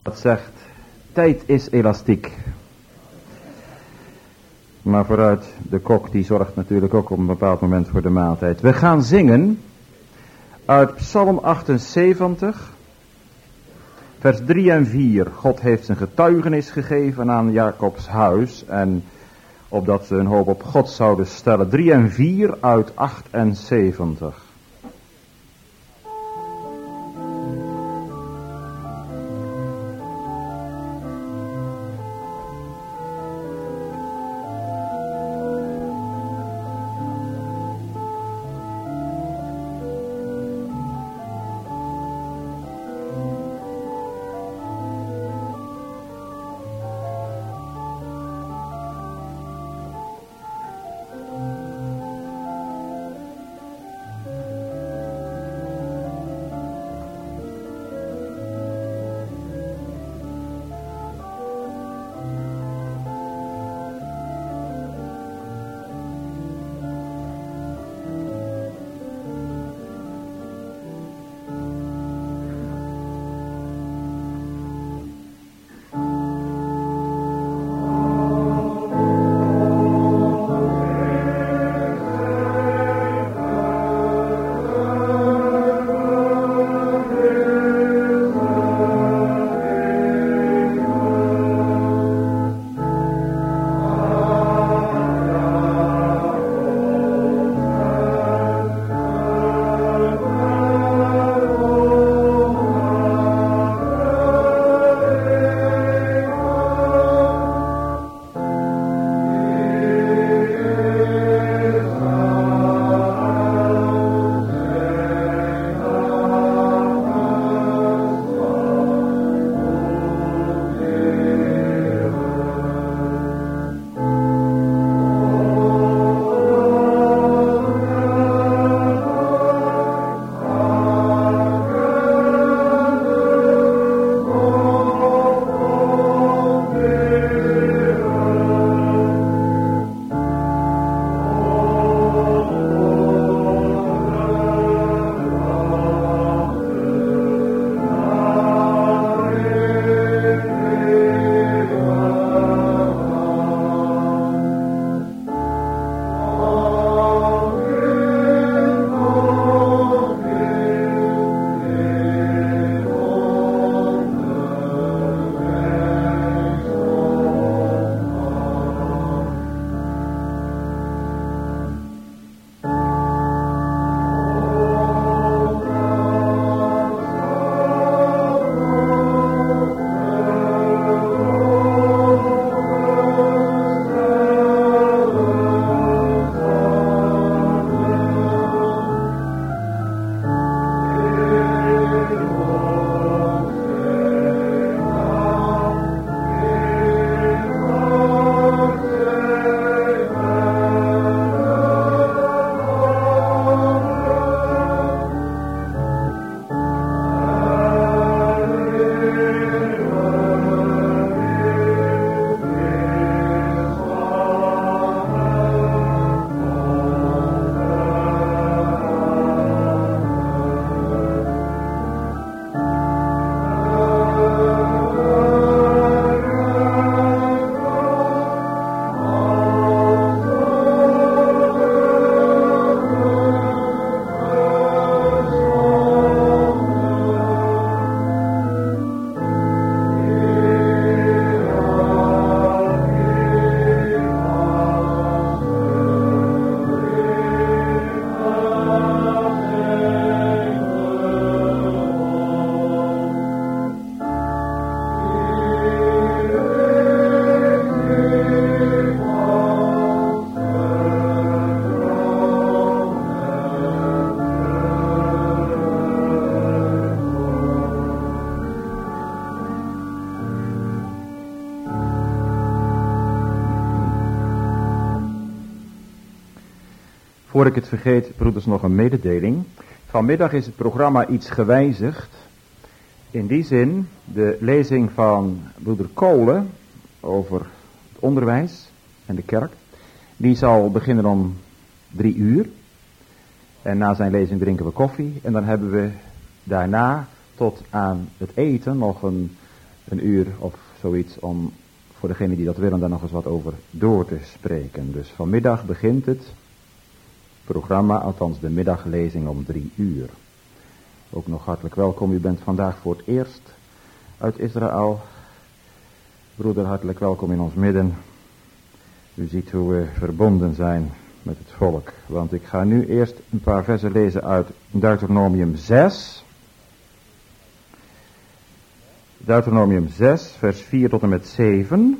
Dat zegt, tijd is elastiek. Maar vooruit, de kok die zorgt natuurlijk ook op een bepaald moment voor de maaltijd. We gaan zingen uit Psalm 78, vers 3 en 4. God heeft zijn getuigenis gegeven aan Jacobs huis. En opdat ze hun hoop op God zouden stellen. 3 en 4 uit 78. Voor ik het vergeet, broeders, nog een mededeling. Vanmiddag is het programma iets gewijzigd. In die zin, de lezing van broeder Kolen over het onderwijs en de kerk, die zal beginnen om 3:00. En na zijn lezing drinken we koffie. En dan hebben we daarna tot aan het eten nog een een uur of zoiets om voor degenen die dat willen daar nog eens wat over door te spreken. Dus vanmiddag begint het programma, althans de middaglezing om 3 uur. Ook nog hartelijk welkom, u bent vandaag voor het eerst uit Israël. Broeder, hartelijk welkom in ons midden. U ziet hoe we verbonden zijn met het volk. Want ik ga nu eerst een paar versen lezen uit Deuteronomium 6. Deuteronomium 6, vers 4 tot en met 7.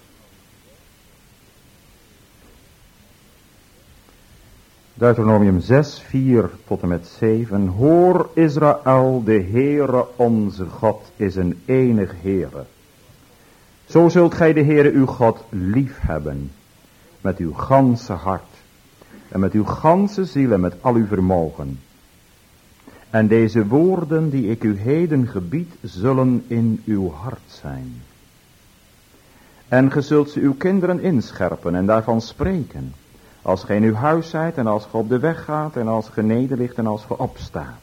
Deuteronomium 6, 4 tot en met 7. Hoor Israël, de Heere onze God is een enig Heere. Zo zult gij de Heere uw God lief hebben, met uw ganse hart, en met uw ganse ziel en met al uw vermogen. En deze woorden die ik u heden gebied, zullen in uw hart zijn. En ge zult ze uw kinderen inscherpen en daarvan spreken, als gij in uw huis zijt en als ge op de weg gaat en als ge nederligt en als ge opstaat.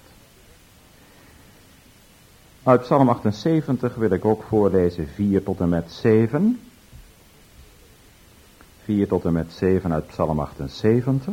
Uit Psalm 78 wil ik ook voorlezen 4 tot en met 7. 4 tot en met 7 uit Psalm 78.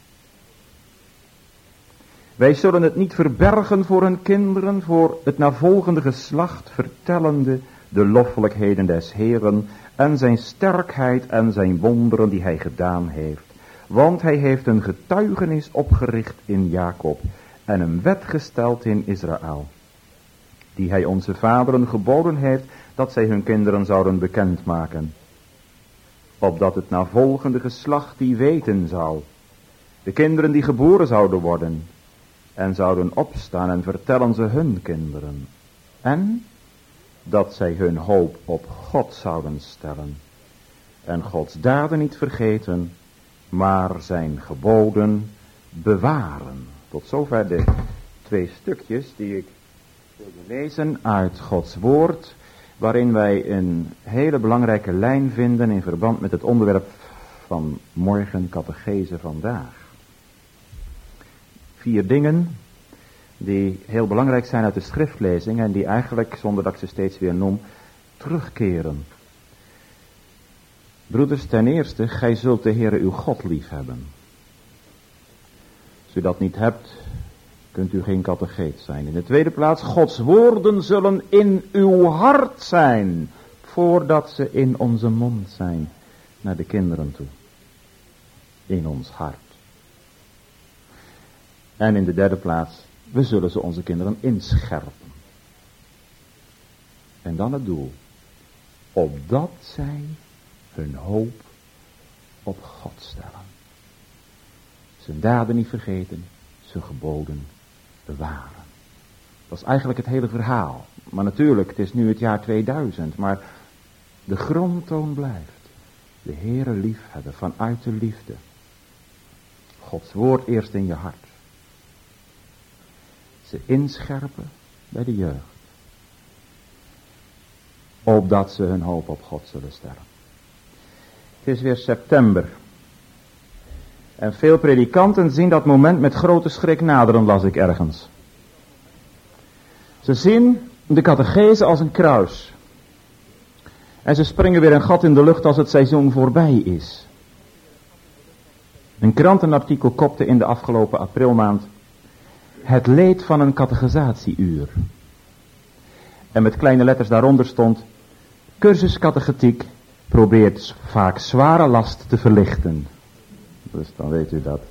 Wij zullen het niet verbergen voor hun kinderen, voor het navolgende geslacht, vertellende de loffelijkheden des Heeren en zijn sterkheid en zijn wonderen die hij gedaan heeft. Want hij heeft een getuigenis opgericht in Jacob en een wet gesteld in Israël, die hij onze vaderen geboden heeft dat zij hun kinderen zouden bekendmaken, opdat het navolgende geslacht die weten zou, de kinderen die geboren zouden worden, en zouden opstaan en vertellen ze hun kinderen, en dat zij hun hoop op God zouden stellen, en Gods daden niet vergeten, maar zijn geboden bewaren. Tot zover de 2 stukjes die ik wilde lezen uit Gods woord, waarin wij een hele belangrijke lijn vinden in verband met het onderwerp van morgen, catechese vandaag. 4 dingen die heel belangrijk zijn uit de schriftlezing en die eigenlijk, zonder dat ik ze steeds weer noem, terugkeren. Broeders, ten eerste, gij zult de Heere uw God lief hebben. Als u dat niet hebt, kunt u geen catecheet zijn. In de tweede plaats, Gods woorden zullen in uw hart zijn, voordat ze in onze mond zijn, naar de kinderen toe. In ons hart. En in de derde plaats, we zullen ze onze kinderen inscherpen. En dan het doel, opdat zij hun hoop op God stellen. Zijn daden niet vergeten, zijn geboden bewaren. Dat is eigenlijk het hele verhaal. Maar natuurlijk, het is nu het jaar 2000, maar de grondtoon blijft. De Heere liefhebben vanuit de liefde. Gods woord eerst in je hart. Ze inscherpen bij de jeugd. Opdat ze hun hoop op God zullen stellen. Het is weer september. En veel predikanten zien dat moment met grote schrik naderen, las ik ergens. Ze zien de catechese als een kruis. En ze springen weer een gat in de lucht als het seizoen voorbij is. Een krantenartikel kopte in de afgelopen aprilmaand het leed van een catechisatieuur. En met kleine letters daaronder stond: cursus catechetiek probeert vaak zware last te verlichten. Dus dan weet u dat.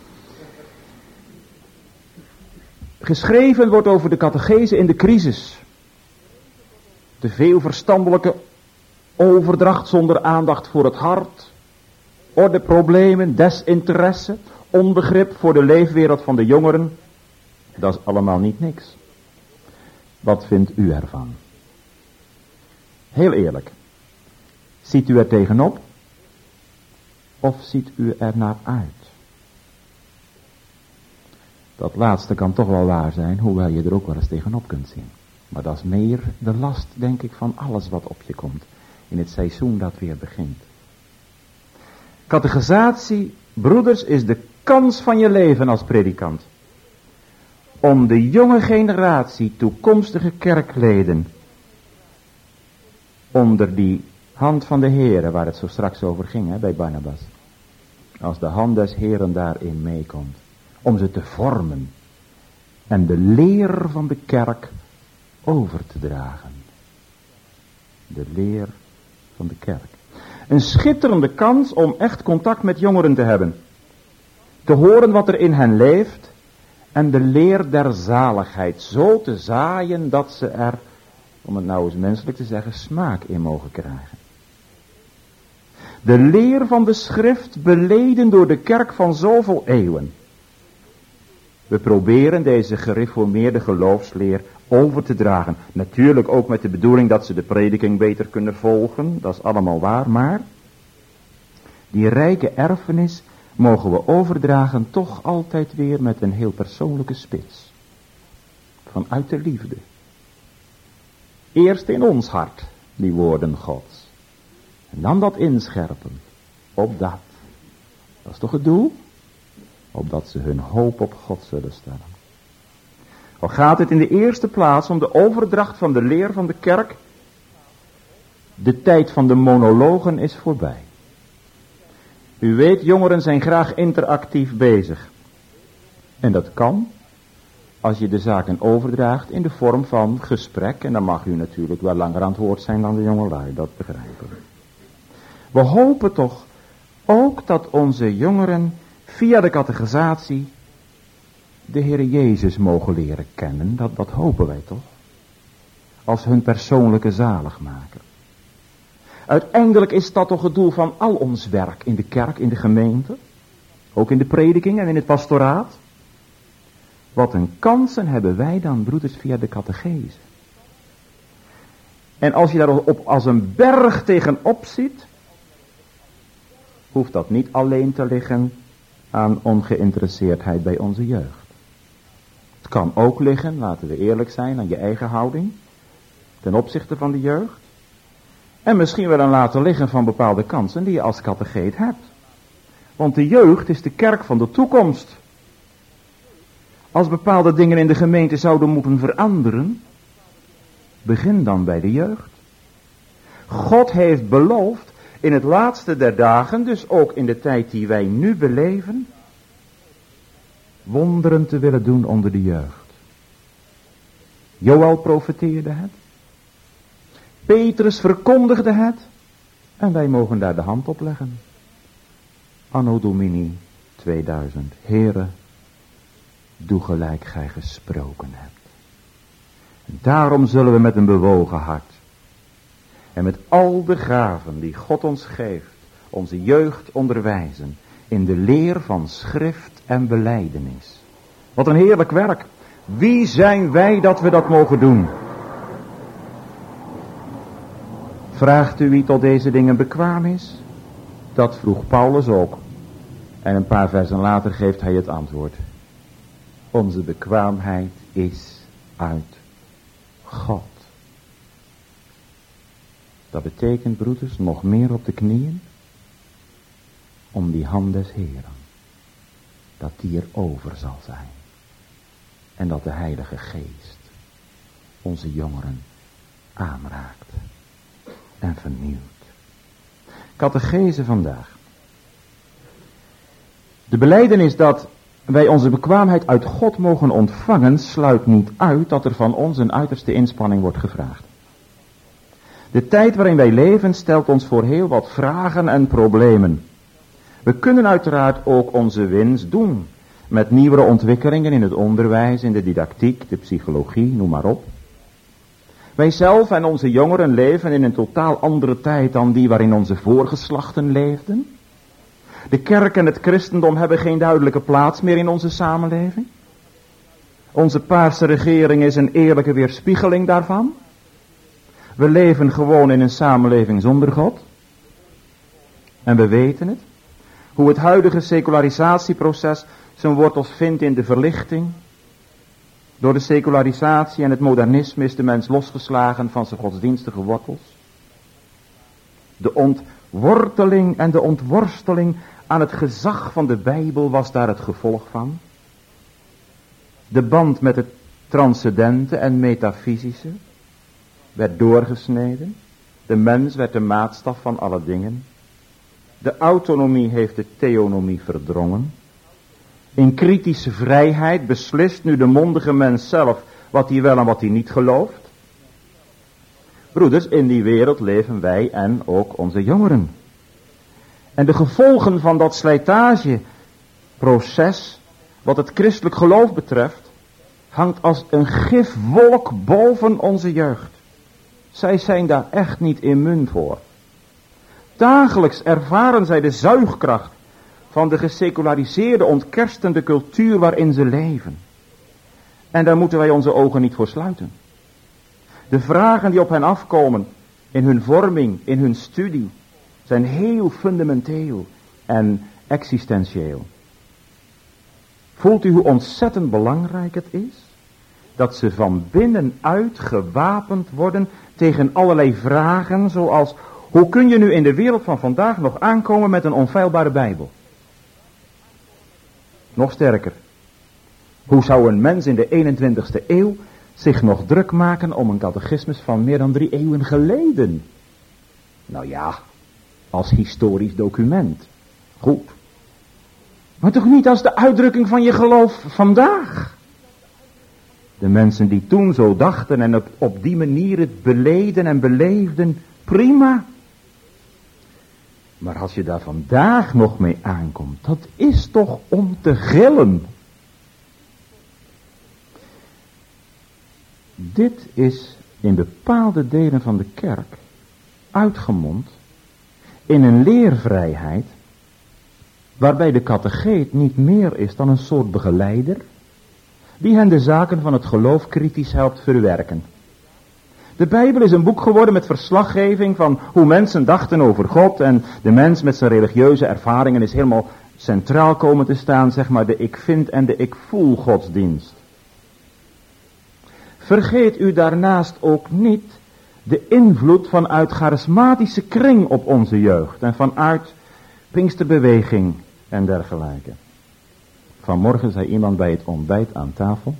Geschreven wordt over de catechese in de crisis. Te veel verstandelijke overdracht zonder aandacht voor het hart. Ordeproblemen, desinteresse, onbegrip voor de leefwereld van de jongeren. Dat is allemaal niet niks. Wat vindt u ervan? Heel eerlijk. Ziet u er tegenop? Of ziet u er naar uit? Dat laatste kan toch wel waar zijn, hoewel je er ook wel eens tegenop kunt zien. Maar dat is meer de last, denk ik, van alles wat op je komt. In het seizoen dat weer begint. Catechisatie, broeders, is de kans van je leven als predikant. Om de jonge generatie, toekomstige kerkleden, onder die hand van de Heere, waar het zo straks over ging bij Barnabas. Als de hand des Heeren daarin meekomt, om ze te vormen en de leer van de kerk over te dragen. De leer van de kerk. Een schitterende kans om echt contact met jongeren te hebben. Te horen wat er in hen leeft en de leer der zaligheid zo te zaaien dat ze er, om het nou eens menselijk te zeggen, smaak in mogen krijgen. De leer van de schrift beleden door de kerk van zoveel eeuwen. We proberen deze gereformeerde geloofsleer over te dragen. Natuurlijk ook met de bedoeling dat ze de prediking beter kunnen volgen. Dat is allemaal waar, maar die rijke erfenis mogen we overdragen toch altijd weer met een heel persoonlijke spits. Vanuit de liefde. Eerst in ons hart, die woorden Gods. En dan dat inscherpen. Op dat. Dat is toch het doel? Opdat ze hun hoop op God zullen stellen. Al gaat het in de eerste plaats om de overdracht van de leer van de kerk. De tijd van de monologen is voorbij. U weet, jongeren zijn graag interactief bezig. En dat kan als je de zaken overdraagt in de vorm van gesprek. En dan mag u natuurlijk wel langer aan het woord zijn dan de jongelui, dat begrijpen we. We hopen toch ook dat onze jongeren via de catechisatie de Heer Jezus mogen leren kennen. Dat hopen wij toch. Als hun persoonlijke zaligmaker. Uiteindelijk is dat toch het doel van al ons werk in de kerk, in de gemeente. Ook in de prediking en in het pastoraat. Wat een kansen hebben wij dan, broeders, via de catechese. En als je daarop als een berg tegenop ziet, hoeft dat niet alleen te liggen aan ongeïnteresseerdheid bij onze jeugd. Het kan ook liggen, laten we eerlijk zijn, aan je eigen houding ten opzichte van de jeugd. En misschien wel aan laten liggen van bepaalde kansen die je als catecheet hebt. Want de jeugd is de kerk van de toekomst. Als bepaalde dingen in de gemeente zouden moeten veranderen, begin dan bij de jeugd. God heeft beloofd in het laatste der dagen, dus ook in de tijd die wij nu beleven, wonderen te willen doen onder de jeugd. Joël profeteerde het. Petrus verkondigde het. En wij mogen daar de hand op leggen. Anno Domini 2000. Heere, doe gelijk gij gesproken hebt. En daarom zullen we met een bewogen hart en met al de gaven die God ons geeft, onze jeugd onderwijzen in de leer van schrift en belijdenis. Wat een heerlijk werk. Wie zijn wij dat we dat mogen doen? Vraagt u wie tot deze dingen bekwaam is? Dat vroeg Paulus ook. En een paar versen later geeft hij het antwoord. Onze bekwaamheid is uit God. Dat betekent, broeders, nog meer op de knieën om die hand des Heeren. Dat die er over zal zijn. En dat de Heilige Geest onze jongeren aanraakt en vernieuwt. Catechese vandaag. De belijdenis dat wij onze bekwaamheid uit God mogen ontvangen sluit niet uit dat er van ons een uiterste inspanning wordt gevraagd. De tijd waarin wij leven stelt ons voor heel wat vragen en problemen. We kunnen uiteraard ook onze winst doen met nieuwere ontwikkelingen in het onderwijs, in de didactiek, de psychologie, noem maar op. Wij zelf en onze jongeren leven in een totaal andere tijd dan die waarin onze voorgeslachten leefden. De kerk en het christendom hebben geen duidelijke plaats meer in onze samenleving. Onze paarse regering is een eerlijke weerspiegeling daarvan. We leven gewoon in een samenleving zonder God. En we weten het. Hoe het huidige secularisatieproces zijn wortels vindt in de verlichting. Door de secularisatie en het modernisme is de mens losgeslagen van zijn godsdienstige wortels. De ontworteling en de ontworsteling aan het gezag van de Bijbel was daar het gevolg van. De band met het transcendente en metafysische werd doorgesneden. De mens werd de maatstaf van alle dingen. De autonomie heeft de theonomie verdrongen. In kritische vrijheid beslist nu de mondige mens zelf wat hij wel en wat hij niet gelooft. Broeders, in die wereld leven wij en ook onze jongeren. En de gevolgen van dat slijtageproces, wat het christelijk geloof betreft, hangt als een gifwolk boven onze jeugd. Zij zijn daar echt niet immuun voor. Dagelijks ervaren zij de zuigkracht van de geseculariseerde, ontkerstende cultuur waarin ze leven. En daar moeten wij onze ogen niet voor sluiten. De vragen die op hen afkomen, in hun vorming, in hun studie, zijn heel fundamenteel en existentieel. Voelt u hoe ontzettend belangrijk het is dat ze van binnenuit gewapend worden tegen allerlei vragen zoals: hoe kun je nu in de wereld van vandaag nog aankomen met een onfeilbare Bijbel? Nog sterker, hoe zou een mens in de 21ste eeuw zich nog druk maken om een catechismus van meer dan 3 eeuwen geleden? Nou ja, als historisch document. Goed. Maar toch niet als de uitdrukking van je geloof vandaag? De mensen die toen zo dachten en op die manier het beleden en beleefden, prima. Maar als je daar vandaag nog mee aankomt, dat is toch om te gillen. Dit is in bepaalde delen van de kerk uitgemond in een leervrijheid waarbij de catecheet niet meer is dan een soort begeleider die hen de zaken van het geloof kritisch helpt verwerken. De Bijbel is een boek geworden met verslaggeving van hoe mensen dachten over God en de mens met zijn religieuze ervaringen is helemaal centraal komen te staan, zeg maar de ik vind en de ik voel godsdienst. Vergeet u daarnaast ook niet de invloed vanuit charismatische kring op onze jeugd en vanuit Pinksterbeweging en dergelijke. Vanmorgen zei iemand bij het ontbijt aan tafel: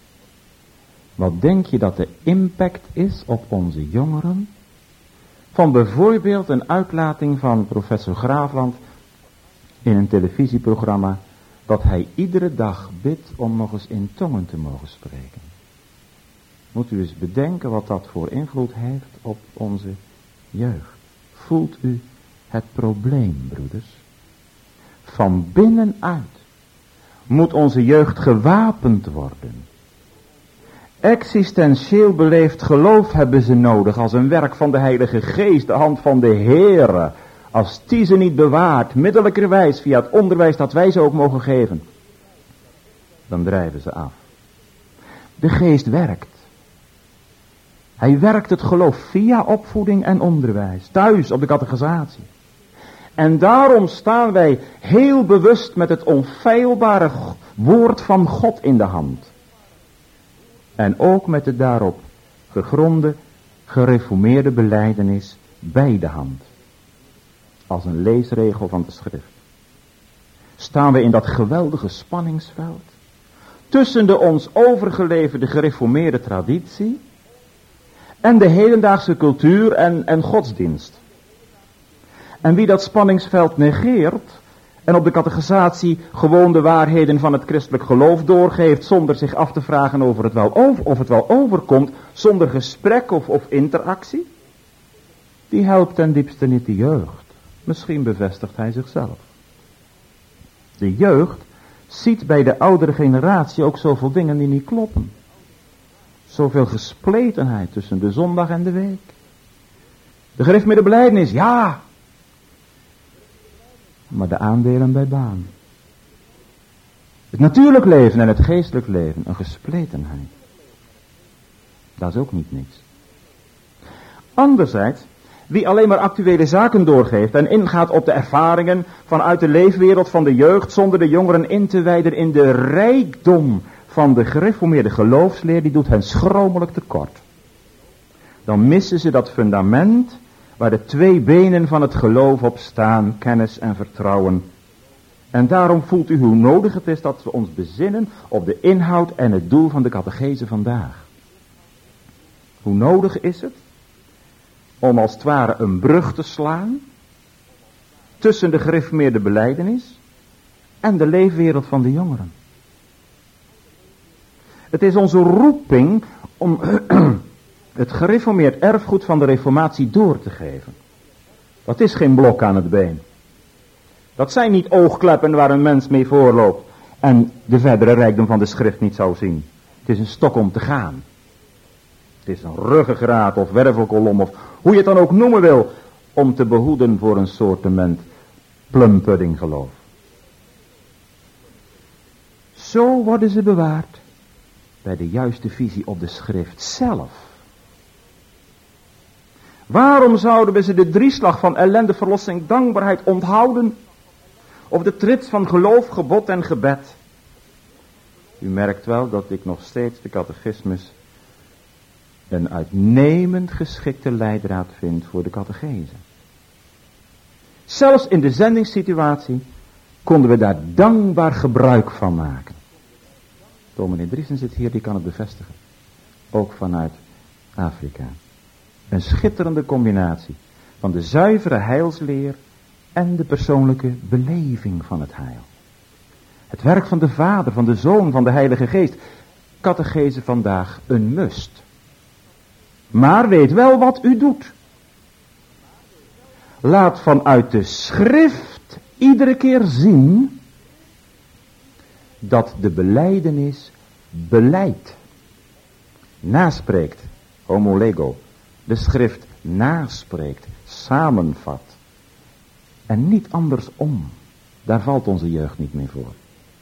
wat denk je dat de impact is op onze jongeren van bijvoorbeeld een uitlating van professor Graafland in een televisieprogramma dat hij iedere dag bidt om nog eens in tongen te mogen spreken? Moet u eens bedenken wat dat voor invloed heeft op onze jeugd. Voelt u het probleem, broeders? Van binnenuit moet onze jeugd gewapend worden. Existentieel beleefd geloof hebben ze nodig als een werk van de Heilige Geest, de hand van de Heere. Als die ze niet bewaart, middelijkerwijs via het onderwijs dat wij ze ook mogen geven, dan drijven ze af. De Geest werkt. Hij werkt het geloof via opvoeding en onderwijs, thuis op de catechisatie. En daarom staan wij heel bewust met het onfeilbare woord van God in de hand. En ook met de daarop gegronde, gereformeerde belijdenis bij de hand. Als een leesregel van de schrift. Staan we in dat geweldige spanningsveld tussen de ons overgeleverde gereformeerde traditie en de hedendaagse cultuur en godsdienst. En wie dat spanningsveld negeert en op de catechisatie gewoon de waarheden van het christelijk geloof doorgeeft zonder zich af te vragen of het wel overkomt, zonder gesprek of interactie, die helpt ten diepste niet de jeugd. Misschien bevestigt hij zichzelf. De jeugd ziet bij de oudere generatie ook zoveel dingen die niet kloppen. Zoveel gespletenheid tussen de zondag en de week. De gereformeerde belijdenis, ja. Maar de aandelen bij baan. Het natuurlijk leven en het geestelijk leven, een gespletenheid. Dat is ook niet niks. Anderzijds, wie alleen maar actuele zaken doorgeeft en ingaat op de ervaringen vanuit de leefwereld van de jeugd zonder de jongeren in te wijden in de rijkdom van de gereformeerde geloofsleer, die doet hen schromelijk tekort. Dan missen ze dat fundament waar de 2 benen van het geloof op staan, kennis en vertrouwen. En daarom voelt u hoe nodig het is dat we ons bezinnen op de inhoud en het doel van de catechese vandaag. Hoe nodig is het om als het ware een brug te slaan tussen de gereformeerde belijdenis en de leefwereld van de jongeren. Het is onze roeping om het gereformeerd erfgoed van de reformatie door te geven. Dat is geen blok aan het been. Dat zijn niet oogkleppen waar een mens mee voorloopt en de verdere rijkdom van de schrift niet zou zien. Het is een stok om te gaan. Het is een ruggengraat of wervelkolom of hoe je het dan ook noemen wil, om te behoeden voor een soortement plumpudding geloof. Zo worden ze bewaard bij de juiste visie op de schrift zelf. Waarom zouden we ze de drieslag van ellende, verlossing, dankbaarheid onthouden? Of de trits van geloof, gebod en gebed? U merkt wel dat ik nog steeds de catechismus een uitnemend geschikte leidraad vind voor de catechese. Zelfs in de zendingssituatie konden we daar dankbaar gebruik van maken. Dominee Driesen zit hier, die kan het bevestigen. Ook vanuit Afrika. Een schitterende combinatie van de zuivere heilsleer en de persoonlijke beleving van het heil. Het werk van de Vader, van de Zoon, van de Heilige Geest. Catechese vandaag een must. Maar weet wel wat u doet. Laat vanuit de schrift iedere keer zien dat de belijdenis beleidt, naspreekt, homolego, de schrift naspreekt, samenvat en niet andersom. Daar valt onze jeugd niet meer voor.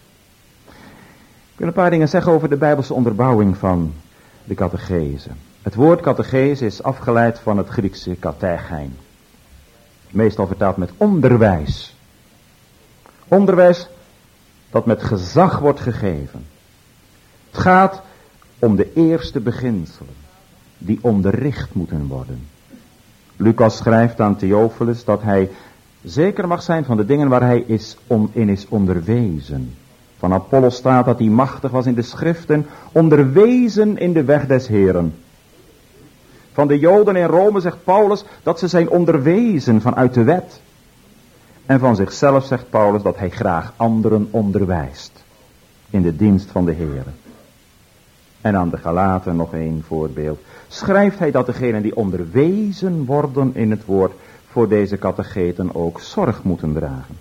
Ik wil een paar dingen zeggen over de Bijbelse onderbouwing van de catechese. Het woord catechese is afgeleid van het Griekse katechein. Meestal vertaald met onderwijs. Onderwijs dat met gezag wordt gegeven. Het gaat om de eerste beginselen die onderricht moeten worden. Lucas schrijft aan Theophilus dat hij zeker mag zijn van de dingen waar hij in is onderwezen. Van Apollos staat dat hij machtig was in de schriften, onderwezen in de weg des Heren. Van de Joden in Rome zegt Paulus dat ze zijn onderwezen vanuit de wet. En van zichzelf zegt Paulus dat hij graag anderen onderwijst in de dienst van de Heren. En aan de Galaten nog één voorbeeld. Schrijft hij dat degenen die onderwezen worden in het woord voor deze catecheten ook zorg moeten dragen.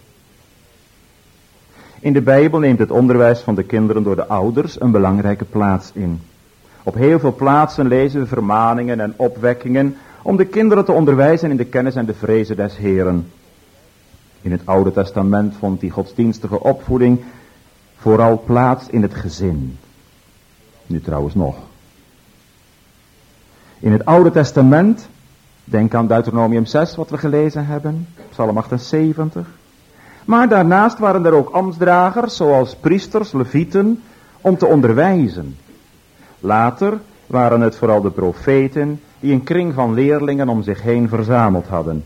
In de Bijbel neemt het onderwijs van de kinderen door de ouders een belangrijke plaats in. Op heel veel plaatsen lezen we vermaningen en opwekkingen om de kinderen te onderwijzen in de kennis en de vrezen des Heren. In het Oude Testament vond die godsdienstige opvoeding vooral plaats in het gezin. Nu trouwens nog. In het Oude Testament, denk aan Deuteronomium 6 wat we gelezen hebben, Psalm 78. Maar daarnaast waren er ook ambtsdragers zoals priesters, levieten, om te onderwijzen. Later waren het vooral de profeten die een kring van leerlingen om zich heen verzameld hadden.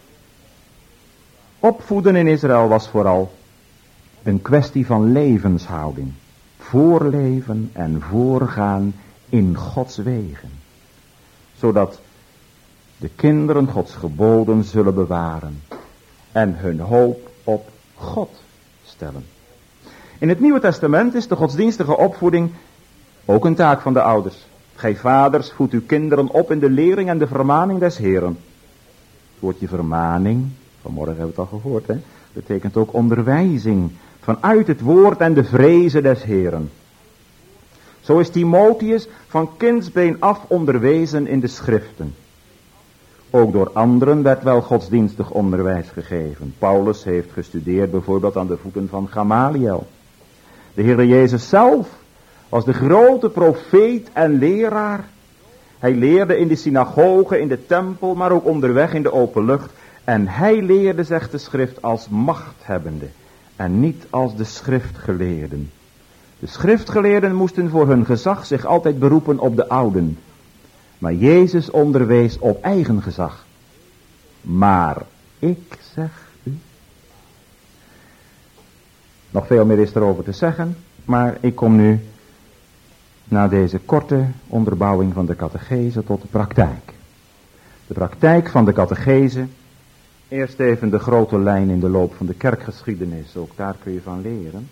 Opvoeden in Israël was vooral een kwestie van levenshouding. Voorleven en voorgaan in Gods wegen. Zodat de kinderen Gods geboden zullen bewaren. En hun hoop op God stellen. In het Nieuwe Testament is de godsdienstige opvoeding ook een taak van de ouders. Gij vaders, voedt uw kinderen op in de lering en de vermaning des Heren. Het woordje vermaning, vanmorgen hebben we het al gehoord, betekent ook onderwijzing vanuit het woord en de vrezen des Heren. Zo is Timotheus van kindsbeen af onderwezen in de schriften. Ook door anderen werd wel godsdienstig onderwijs gegeven. Paulus heeft gestudeerd bijvoorbeeld aan de voeten van Gamaliel. De Heer Jezus zelf was de grote profeet en leraar. Hij leerde in de synagoge, in de tempel, maar ook onderweg in de open lucht. En hij leerde, zegt de schrift, als machthebbende en niet als de schriftgeleerden. De schriftgeleerden moesten voor hun gezag zich altijd beroepen op de ouden. Maar Jezus onderwees op eigen gezag. Maar ik zeg u. Nog veel meer is erover te zeggen, maar ik kom nu na deze korte onderbouwing van de catechese tot de praktijk. De praktijk van de catechese. Eerst even de grote lijn in de loop van de kerkgeschiedenis. Ook daar kun je van leren.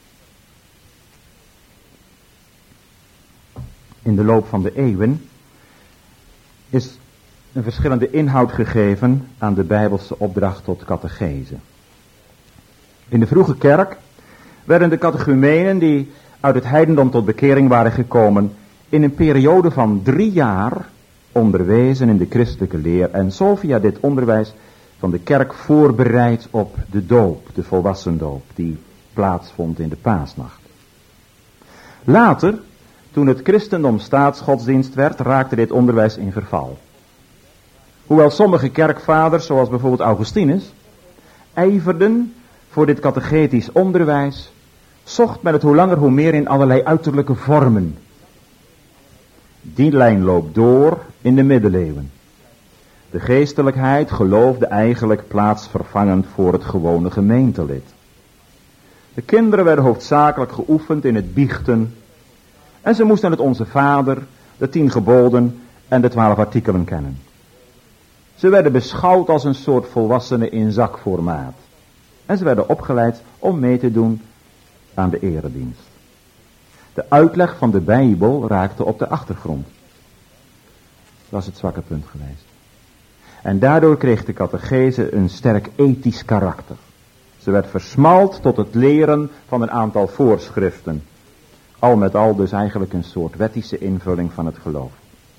In de loop van de eeuwen is een verschillende inhoud gegeven aan de Bijbelse opdracht tot catechese. In de vroege kerk werden de catechumenen die uit het heidendom tot bekering waren gekomen in een periode van 3 jaar onderwezen in de christelijke leer en zo via dit onderwijs van de kerk voorbereid op de doop, de volwassendoop, die plaatsvond in de paasnacht. Later, toen het christendom staatsgodsdienst werd, raakte dit onderwijs in verval. Hoewel sommige kerkvaders, zoals bijvoorbeeld Augustinus, ijverden voor dit catechetisch onderwijs, zocht men het hoe langer hoe meer in allerlei uiterlijke vormen. Die lijn loopt door in de middeleeuwen. De geestelijkheid geloofde eigenlijk plaatsvervangend voor het gewone gemeentelid. De kinderen werden hoofdzakelijk geoefend in het biechten en ze moesten het Onze Vader, de 10 geboden en de 12 artikelen kennen. Ze werden beschouwd als een soort volwassenen in zakformaat. En ze werden opgeleid om mee te doen aan de eredienst. De uitleg van de Bijbel raakte op de achtergrond. Dat is het zwakke punt geweest. En daardoor kreeg de catechese een sterk ethisch karakter. Ze werd versmalt tot het leren van een aantal voorschriften. Al met al dus eigenlijk een soort wettische invulling van het geloof.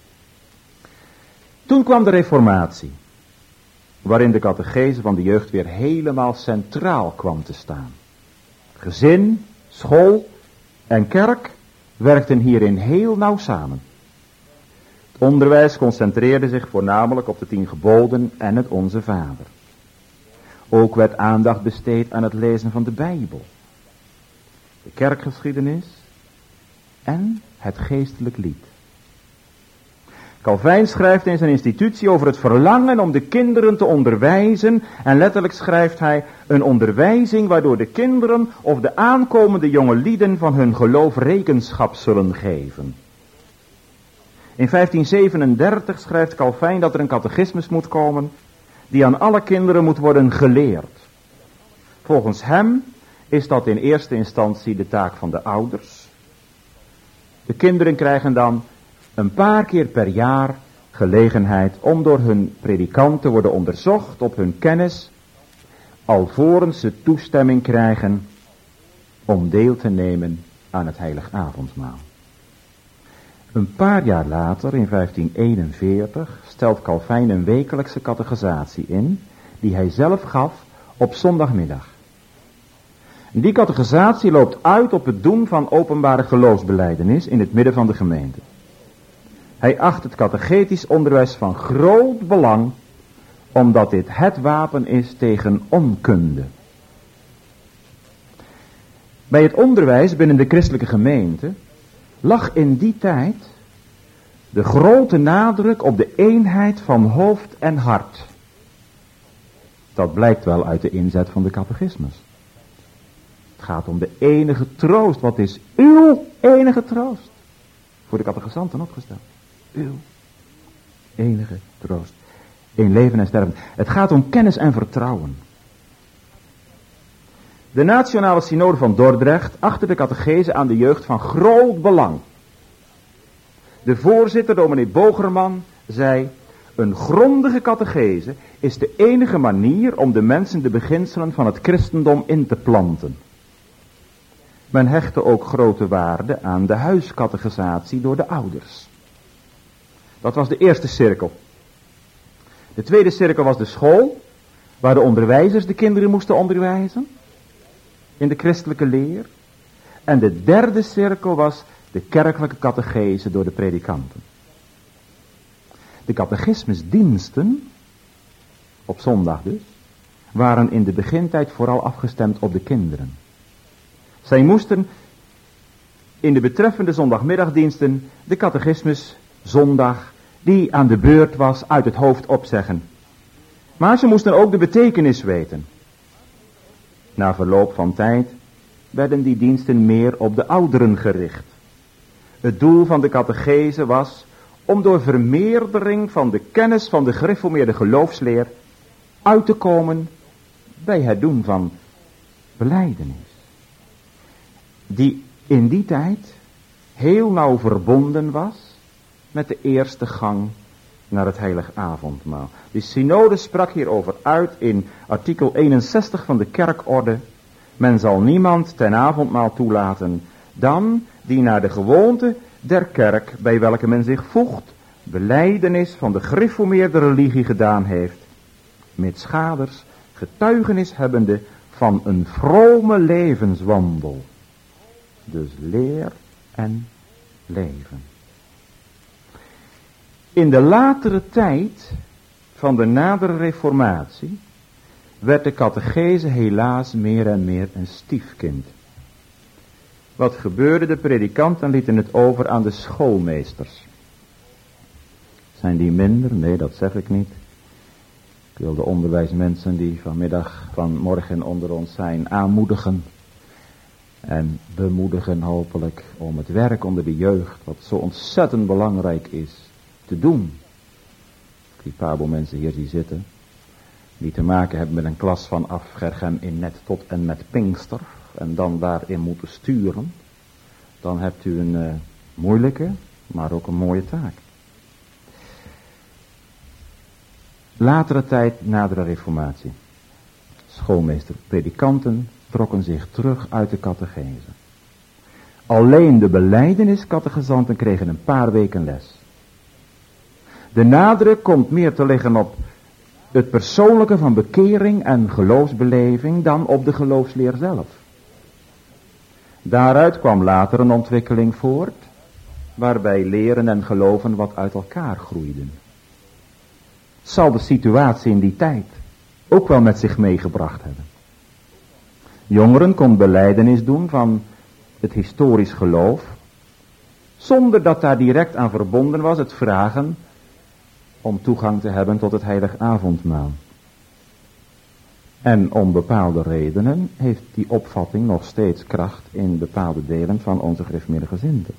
Toen kwam de reformatie, waarin de catechese van de jeugd weer helemaal centraal kwam te staan. Gezin, school en kerk werkten hierin heel nauw samen. Het onderwijs concentreerde zich voornamelijk op de 10 geboden en het Onze Vader. Ook werd aandacht besteed aan het lezen van de Bijbel, de kerkgeschiedenis en het geestelijk lied. Calvijn schrijft in zijn institutie over het verlangen om de kinderen te onderwijzen en letterlijk schrijft hij een onderwijzing waardoor de kinderen of de aankomende jonge lieden van hun geloof rekenschap zullen geven. In 1537 schrijft Calvijn dat er een catechismus moet komen die aan alle kinderen moet worden geleerd. Volgens hem is dat in eerste instantie de taak van de ouders. De kinderen krijgen dan een paar keer per jaar gelegenheid om door hun predikant te worden onderzocht op hun kennis, alvorens ze toestemming krijgen om deel te nemen aan het heilig avondmaal. Een paar jaar later, in 1541, stelt Calvijn een wekelijkse catechisatie in, die hij zelf gaf op zondagmiddag. Die catechisatie loopt uit op het doen van openbare geloofsbelijdenis in het midden van de gemeente. Hij acht het catechetisch onderwijs van groot belang, omdat dit het wapen is tegen onkunde. Bij het onderwijs binnen de christelijke gemeente lag in die tijd de grote nadruk op de eenheid van hoofd en hart. Dat blijkt wel uit de inzet van de catechismus. Het gaat om de enige troost. Wat is uw enige troost? Voor de catechisanten opgesteld. Uw enige troost. In leven en sterven. Het gaat om kennis en vertrouwen. De Nationale Synode van Dordrecht achtte de catechese aan de jeugd van groot belang. De voorzitter, dominee Bogerman, zei: een grondige catechese is de enige manier om de mensen de beginselen van het christendom in te planten. Men hechtte ook grote waarde aan de huiscatechisatie door de ouders. Dat was de eerste cirkel. De tweede cirkel was de school, waar de onderwijzers de kinderen moesten onderwijzen in de christelijke leer. En de derde cirkel was de kerkelijke catechese door de predikanten. De catechismusdiensten, op zondag dus, waren in de begintijd vooral afgestemd op de kinderen. Zij moesten in de betreffende zondagmiddagdiensten de catechismus zondag, die aan de beurt was, uit het hoofd opzeggen. Maar ze moesten ook de betekenis weten. Na verloop van tijd werden die diensten meer op de ouderen gericht. Het doel van de catechese was om door vermeerdering van de kennis van de gereformeerde geloofsleer uit te komen bij het doen van belijdenis. Die in die tijd heel nauw verbonden was met de eerste gang naar het heilig avondmaal. De synode sprak hierover uit in artikel 61 van de kerkorde. Men zal niemand ten avondmaal toelaten dan die naar de gewoonte der kerk, bij welke men zich voegt, belijdenis van de gereformeerde religie gedaan heeft, mitsgaders getuigenis hebbende van een vrome levenswandel. Dus leer en leven. In de latere tijd van de nadere reformatie werd de catechese helaas meer en meer een stiefkind. Wat gebeurde? De predikanten lieten het over aan de schoolmeesters. Zijn die minder? Nee, dat zeg ik niet. Ik wil de onderwijsmensen die vanmorgen onder ons zijn aanmoedigen. En bemoedigen hopelijk om het werk onder de jeugd, wat zo ontzettend belangrijk is, te doen. Die Pabo-mensen hier die zitten, die te maken hebben met een klas van Afgergem in net tot en met Pinkster, en dan daarin moeten sturen, dan hebt u een moeilijke, maar ook een mooie taak. Latere tijd na de reformatie. Schoolmeester, predikanten trokken zich terug uit de catechese. Alleen de belijdeniscatechizanten kregen een paar weken les. De nadruk komt meer te liggen op het persoonlijke van bekering en geloofsbeleving dan op de geloofsleer zelf. Daaruit kwam later een ontwikkeling voort, waarbij leren en geloven wat uit elkaar groeiden. Zal de situatie in die tijd ook wel met zich meegebracht hebben. Jongeren konden belijdenis doen van het historisch geloof, zonder dat daar direct aan verbonden was het vragen om toegang te hebben tot het heilig avondmaal. En om bepaalde redenen heeft die opvatting nog steeds kracht in bepaalde delen van onze gereformeerde gezinten.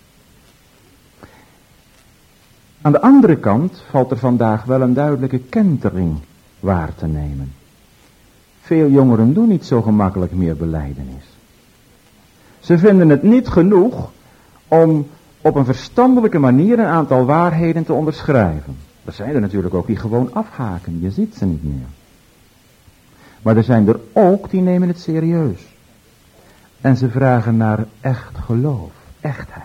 Aan de andere kant valt er vandaag wel een duidelijke kentering waar te nemen. Veel jongeren doen niet zo gemakkelijk meer belijdenis. Ze vinden het niet genoeg om op een verstandelijke manier een aantal waarheden te onderschrijven. Er zijn er natuurlijk ook die gewoon afhaken, je ziet ze niet meer. Maar er zijn er ook die nemen het serieus. En ze vragen naar echt geloof, echtheid.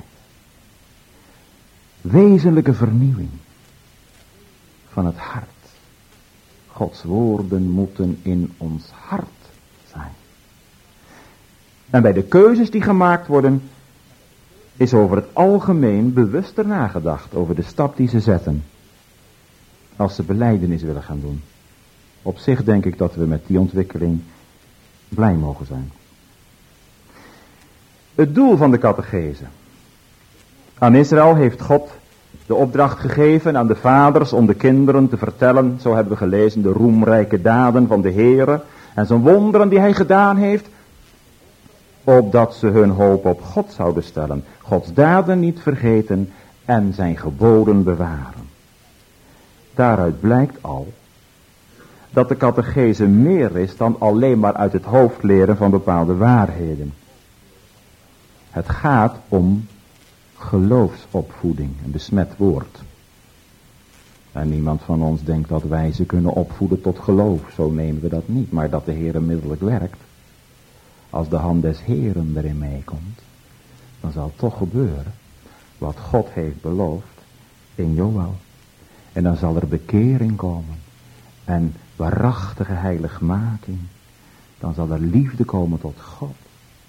Wezenlijke vernieuwing van het hart. Gods woorden moeten in ons hart zijn. En bij de keuzes die gemaakt worden, is over het algemeen bewuster nagedacht over de stap die ze zetten. Als ze belijdenis willen gaan doen. Op zich denk ik dat we met die ontwikkeling blij mogen zijn. Het doel van de catechese. Aan Israël heeft God de opdracht gegeven aan de vaders om de kinderen te vertellen, zo hebben we gelezen, de roemrijke daden van de Heere en zijn wonderen die hij gedaan heeft, opdat ze hun hoop op God zouden stellen, Gods daden niet vergeten en zijn geboden bewaren. Daaruit blijkt al dat de catechese meer is dan alleen maar uit het hoofd leren van bepaalde waarheden. Het gaat om geloofsopvoeding, een besmet woord. En niemand van ons denkt dat wij ze kunnen opvoeden tot geloof, zo nemen we dat niet, maar dat de Heer middelijk werkt. Als de hand des Heeren erin meekomt, dan zal het toch gebeuren wat God heeft beloofd in Joël. En dan zal er bekering komen en waarachtige heiligmaking. Dan zal er liefde komen tot God.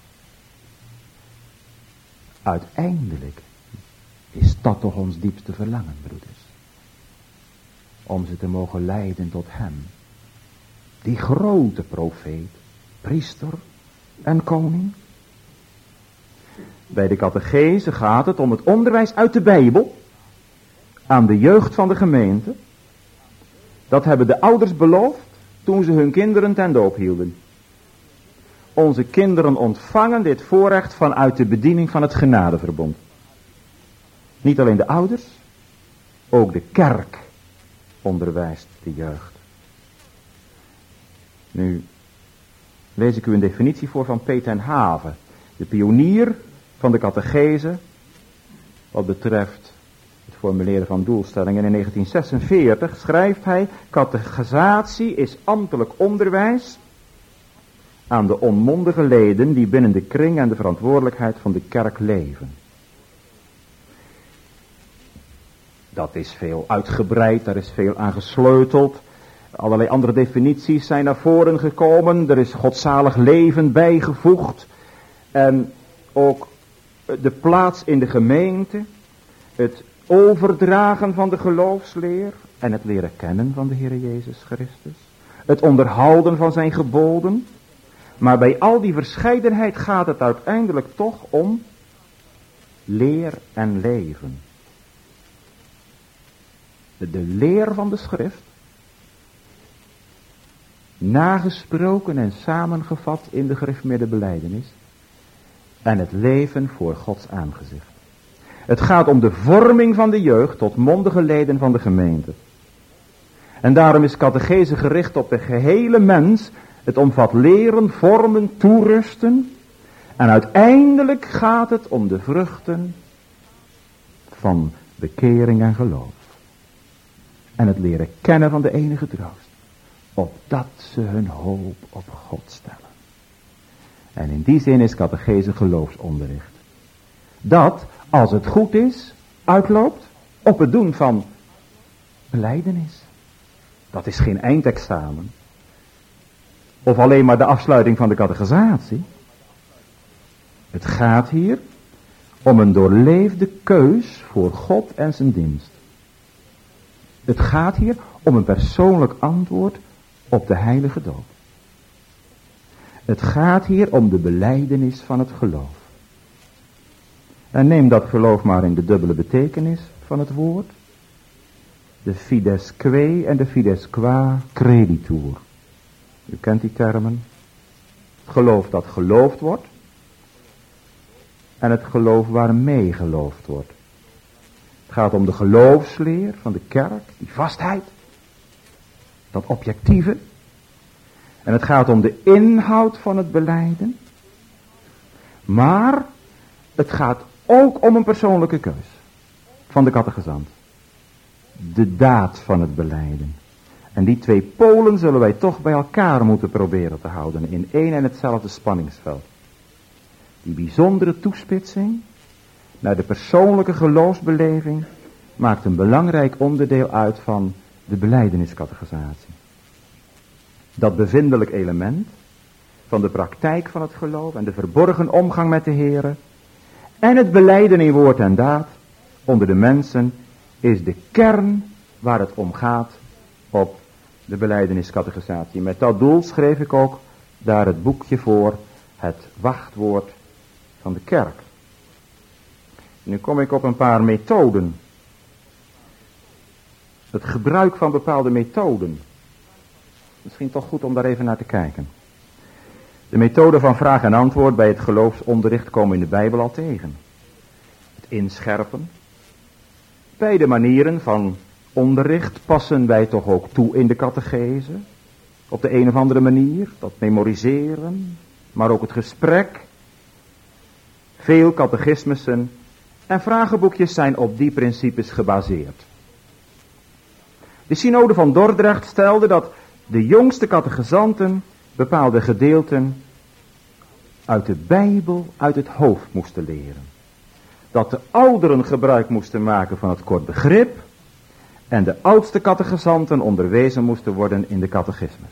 Uiteindelijk is dat toch ons diepste verlangen, broeders. Om ze te mogen leiden tot hem. Die grote profeet, priester en koning. Bij de catechese gaat het om het onderwijs uit de Bijbel aan de jeugd van de gemeente. Dat hebben de ouders beloofd toen ze hun kinderen ten doop hielden. Onze kinderen ontvangen dit voorrecht vanuit de bediening van het genadeverbond. Niet alleen de ouders, Ook de kerk onderwijst de jeugd. Nu lees ik u een definitie voor van P. ten Have, de pionier van de catechese, wat betreft het formuleren van doelstellingen. In 1946 schrijft hij: catechisatie is ambtelijk onderwijs aan de onmondige leden die binnen de kring en de verantwoordelijkheid van de kerk leven. Dat is veel uitgebreid, daar is veel aan gesleuteld. Allerlei andere definities zijn naar voren gekomen. Er is godzalig leven bijgevoegd. En ook de plaats in de gemeente. Het overdragen van de geloofsleer. En het leren kennen van de Heer Jezus Christus. Het onderhouden van zijn geboden. Maar bij al die verscheidenheid gaat het uiteindelijk toch om leer en leven. De leer van de schrift, nagesproken en samengevat in de gereformeerde belijdenis, en het leven voor Gods aangezicht. Het gaat om de vorming van de jeugd tot mondige leden van de gemeente. En daarom is catechese gericht op de gehele mens. Het omvat leren, vormen, toerusten. En uiteindelijk gaat het om de vruchten van bekering en geloof. En het leren kennen van de enige troost. Opdat ze hun hoop op God stellen. En in die zin is catechese geloofsonderricht. Dat, als het goed is, uitloopt op het doen van belijdenis. Dat is geen eindexamen. Of alleen maar de afsluiting van de catechisatie. Het gaat hier om een doorleefde keus voor God en zijn dienst. Het gaat hier om een persoonlijk antwoord op de heilige doop. Het gaat hier om de belijdenis van het geloof. En neem dat geloof maar in de dubbele betekenis van het woord. De fides que en de fides qua creditur. U kent die termen. Het geloof dat geloofd wordt. En het geloof waarmee geloofd wordt. Het gaat om de geloofsleer van de kerk, die vastheid. Dat objectieve. En het gaat om de inhoud van het belijden. Maar het gaat ook om een persoonlijke keus van de catechizant. De daad van het belijden. En die twee polen zullen wij toch bij elkaar moeten proberen te houden in één en hetzelfde spanningsveld. Die bijzondere toespitsing naar de persoonlijke geloofsbeleving maakt een belangrijk onderdeel uit van de belijdeniscatechisatie. Dat bevindelijk element van de praktijk van het geloof en de verborgen omgang met de Here en het belijden in woord en daad onder de mensen is de kern waar het om gaat op de belijdeniscatechisatie. Met dat doel schreef ik ook daar het boekje voor, het wachtwoord van de kerk. Nu kom ik op een paar methoden. Het gebruik van bepaalde methoden. Misschien toch goed om daar even naar te kijken. De methode van vraag en antwoord bij het geloofsonderricht komen in de Bijbel al tegen. Het inscherpen. Beide manieren van onderricht passen wij toch ook toe in de catechese. Op de een of andere manier. Dat memoriseren. Maar ook het gesprek. Veel catechismussen en vragenboekjes zijn op die principes gebaseerd. De synode van Dordrecht stelde dat de jongste catechizanten bepaalde gedeelten uit de Bijbel uit het hoofd moesten leren. Dat de ouderen gebruik moesten maken van het kort begrip en de oudste catechizanten onderwezen moesten worden in de catechismus.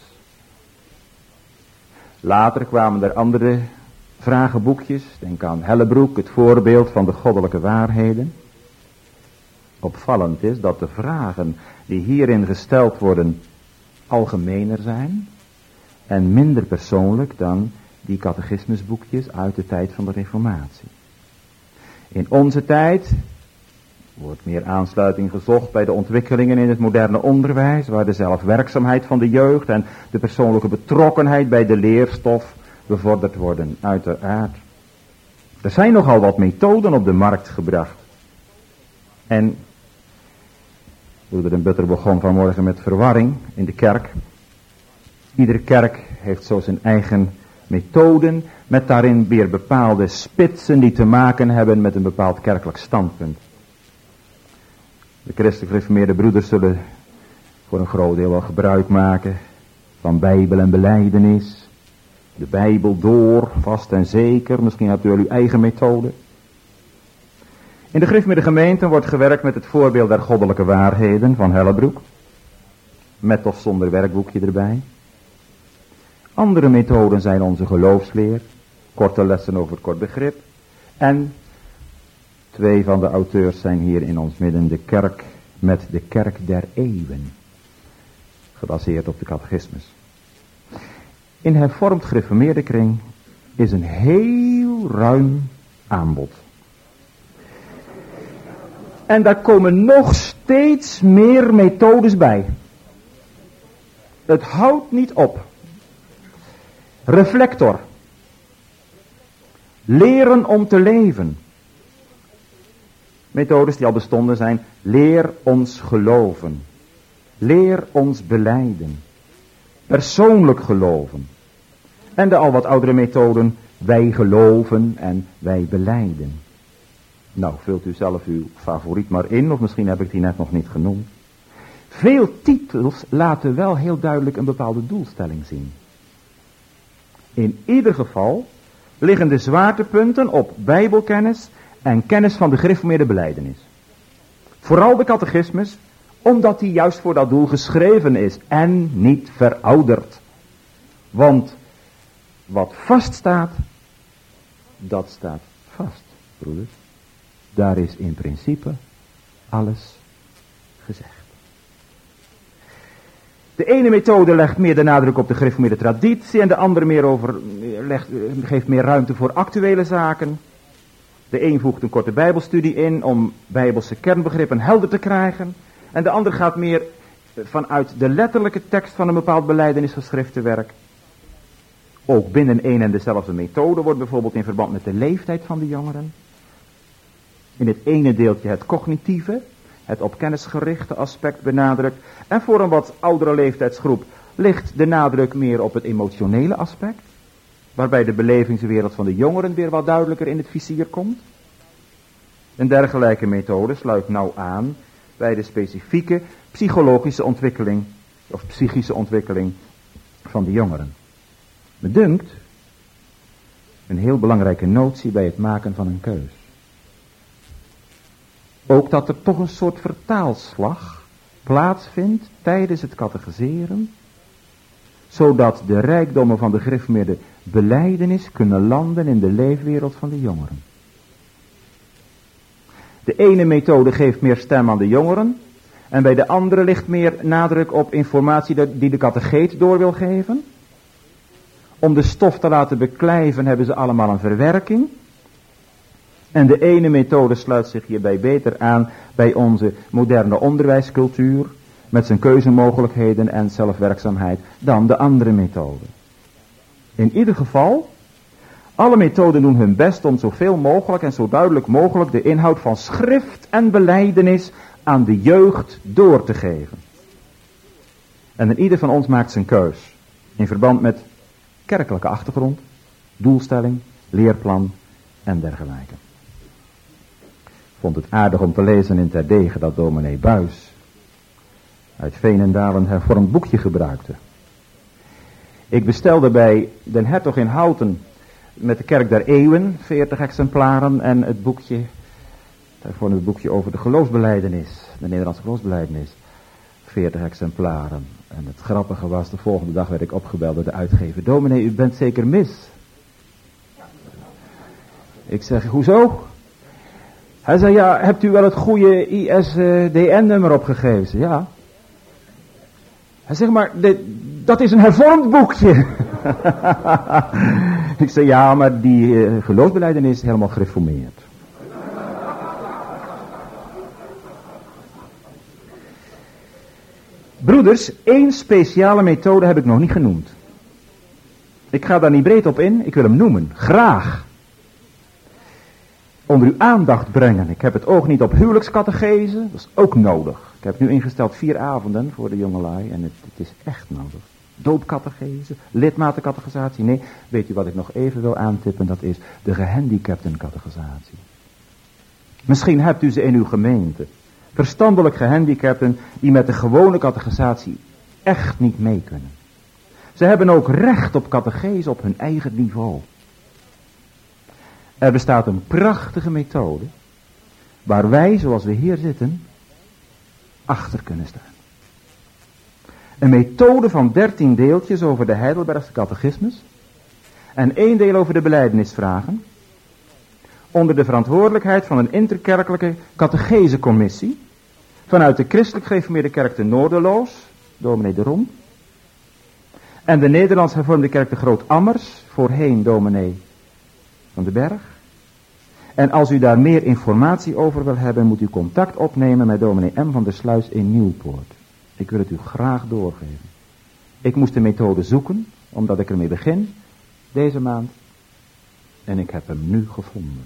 Later kwamen er andere vragenboekjes, denk aan Hellebroek, het voorbeeld van de goddelijke waarheden. Opvallend is dat de vragen die hierin gesteld worden algemener zijn en minder persoonlijk dan die catechismusboekjes uit de tijd van de Reformatie. In onze tijd wordt meer aansluiting gezocht bij de ontwikkelingen in het moderne onderwijs, waar de zelfwerkzaamheid van de jeugd en de persoonlijke betrokkenheid bij de leerstof bevorderd worden, uiteraard. Er zijn nogal wat methoden op de markt gebracht. En Broeder Den Butter begon vanmorgen met verwarring in de kerk. Iedere kerk heeft zo zijn eigen methoden, met daarin weer bepaalde spitsen die te maken hebben met een bepaald kerkelijk standpunt. De christelijk gereformeerde broeders zullen voor een groot deel wel gebruik maken van Bijbel en belijdenis. De Bijbel door, vast en zeker. Misschien hebt u wel uw eigen methode. In de gereformeerde gemeenten wordt gewerkt met het voorbeeld der goddelijke waarheden van Hellebroek. Met of zonder werkboekje erbij. Andere methoden zijn onze geloofsleer. Korte lessen over het kort begrip. En 2 van de auteurs zijn hier in ons midden, de kerk met de kerk der eeuwen. Gebaseerd op de catechismus. In hervormd gereformeerde kring is een heel ruim aanbod. En daar komen nog steeds meer methodes bij. Het houdt niet op. Reflector. Leren om te leven. Methodes die al bestonden zijn. Leer ons geloven. Leer ons belijden. Persoonlijk geloven. En de al wat oudere methoden. Wij geloven en wij belijden. Nou, vult u zelf uw favoriet maar in. Of misschien heb ik die net nog niet genoemd. Veel titels laten wel heel duidelijk een bepaalde doelstelling zien. In ieder geval liggen de zwaartepunten op bijbelkennis en kennis van de gereformeerde belijdenis. Vooral de catechismus, omdat die juist voor dat doel geschreven is en niet verouderd. Want wat vaststaat, dat staat vast, broeders. Daar is in principe alles gezegd. De ene methode legt meer de nadruk op de gereformeerde traditie en de andere geeft meer ruimte voor actuele zaken. De een voegt een korte bijbelstudie in om bijbelse kernbegrippen helder te krijgen. En de ander gaat meer vanuit de letterlijke tekst van een bepaald belijdenisgeschrift te werk. Ook binnen één en dezelfde methode wordt bijvoorbeeld in verband met de leeftijd van de jongeren. In het ene deeltje het cognitieve, het op kennis gerichte aspect benadrukt. En voor een wat oudere leeftijdsgroep ligt de nadruk meer op het emotionele aspect. Waarbij de belevingswereld van de jongeren weer wat duidelijker in het vizier komt. Een dergelijke methode sluit nauw aan bij de specifieke psychologische ontwikkeling of psychische ontwikkeling van de jongeren. Me dunkt een heel belangrijke notie bij het maken van een keus. Ook dat er toch een soort vertaalslag plaatsvindt tijdens het catechiseren, zodat de rijkdommen van de gereformeerde belijdenis kunnen landen in de leefwereld van de jongeren. De ene methode geeft meer stem aan de jongeren en bij de andere ligt meer nadruk op informatie die de catecheet door wil geven. Om de stof te laten beklijven hebben ze allemaal een verwerking. En de ene methode sluit zich hierbij beter aan bij onze moderne onderwijscultuur, met zijn keuzemogelijkheden en zelfwerkzaamheid, dan de andere methode. In ieder geval, alle methoden doen hun best om zoveel mogelijk en zo duidelijk mogelijk de inhoud van schrift en belijdenis aan de jeugd door te geven. En in ieder van ons maakt zijn keus, in verband met kerkelijke achtergrond, doelstelling, leerplan en dergelijke. Ik vond het aardig om te lezen in Terdege dat dominee Buis uit Veenendaal een hervormd boekje gebruikte. Ik bestelde bij Den Hertog in Houten met de kerk der eeuwen 40 exemplaren en het boekje, daarvoor het boekje over de geloofsbelijdenis, de Nederlandse geloofsbelijdenis, 40 exemplaren. En het grappige was, de volgende dag werd ik opgebeld door de uitgever. Dominee, u bent zeker mis. Ik zeg, hoezo? Hij zei, ja, hebt u wel het goede ISDN-nummer opgegeven? Ja. Hij zegt, maar dat is een hervormd boekje. Ik zei, ja, maar die geloofsbelijdenis is helemaal gereformeerd. Broeders, 1 speciale methode heb ik nog niet genoemd. Ik ga daar niet breed op in, ik wil hem noemen. Graag. Onder uw aandacht brengen. Ik heb het oog niet op huwelijkscatechese, dat is ook nodig. heb nu ingesteld 4 avonden voor de jongelui en het is echt nodig. Doopcatechese, lidmatencatechisatie. Nee, weet u wat ik nog even wil aantippen? Dat is de gehandicaptencatechisatie. Misschien hebt u ze in uw gemeente. Verstandelijk gehandicapten die met de gewone catechisatie echt niet mee kunnen. Ze hebben ook recht op catechese op hun eigen niveau. Er bestaat een prachtige methode waar wij, zoals we hier zitten, achter kunnen staan. Een methode van 13 deeltjes over de Heidelbergse catechismus en 1 deel over de belijdenisvragen, onder de verantwoordelijkheid van een interkerkelijke catechesecommissie vanuit de christelijk gereformeerde kerk te Noorderloos, dominee de Rom, en de Nederlands hervormde kerk de Groot-Ammers, voorheen dominee van de Berg. En als u daar meer informatie over wil hebben, moet u contact opnemen met dominee M. van der Sluis in Nieuwpoort. Ik wil het u graag doorgeven. Ik moest de methode zoeken, omdat ik ermee begin, deze maand. En ik heb hem nu gevonden.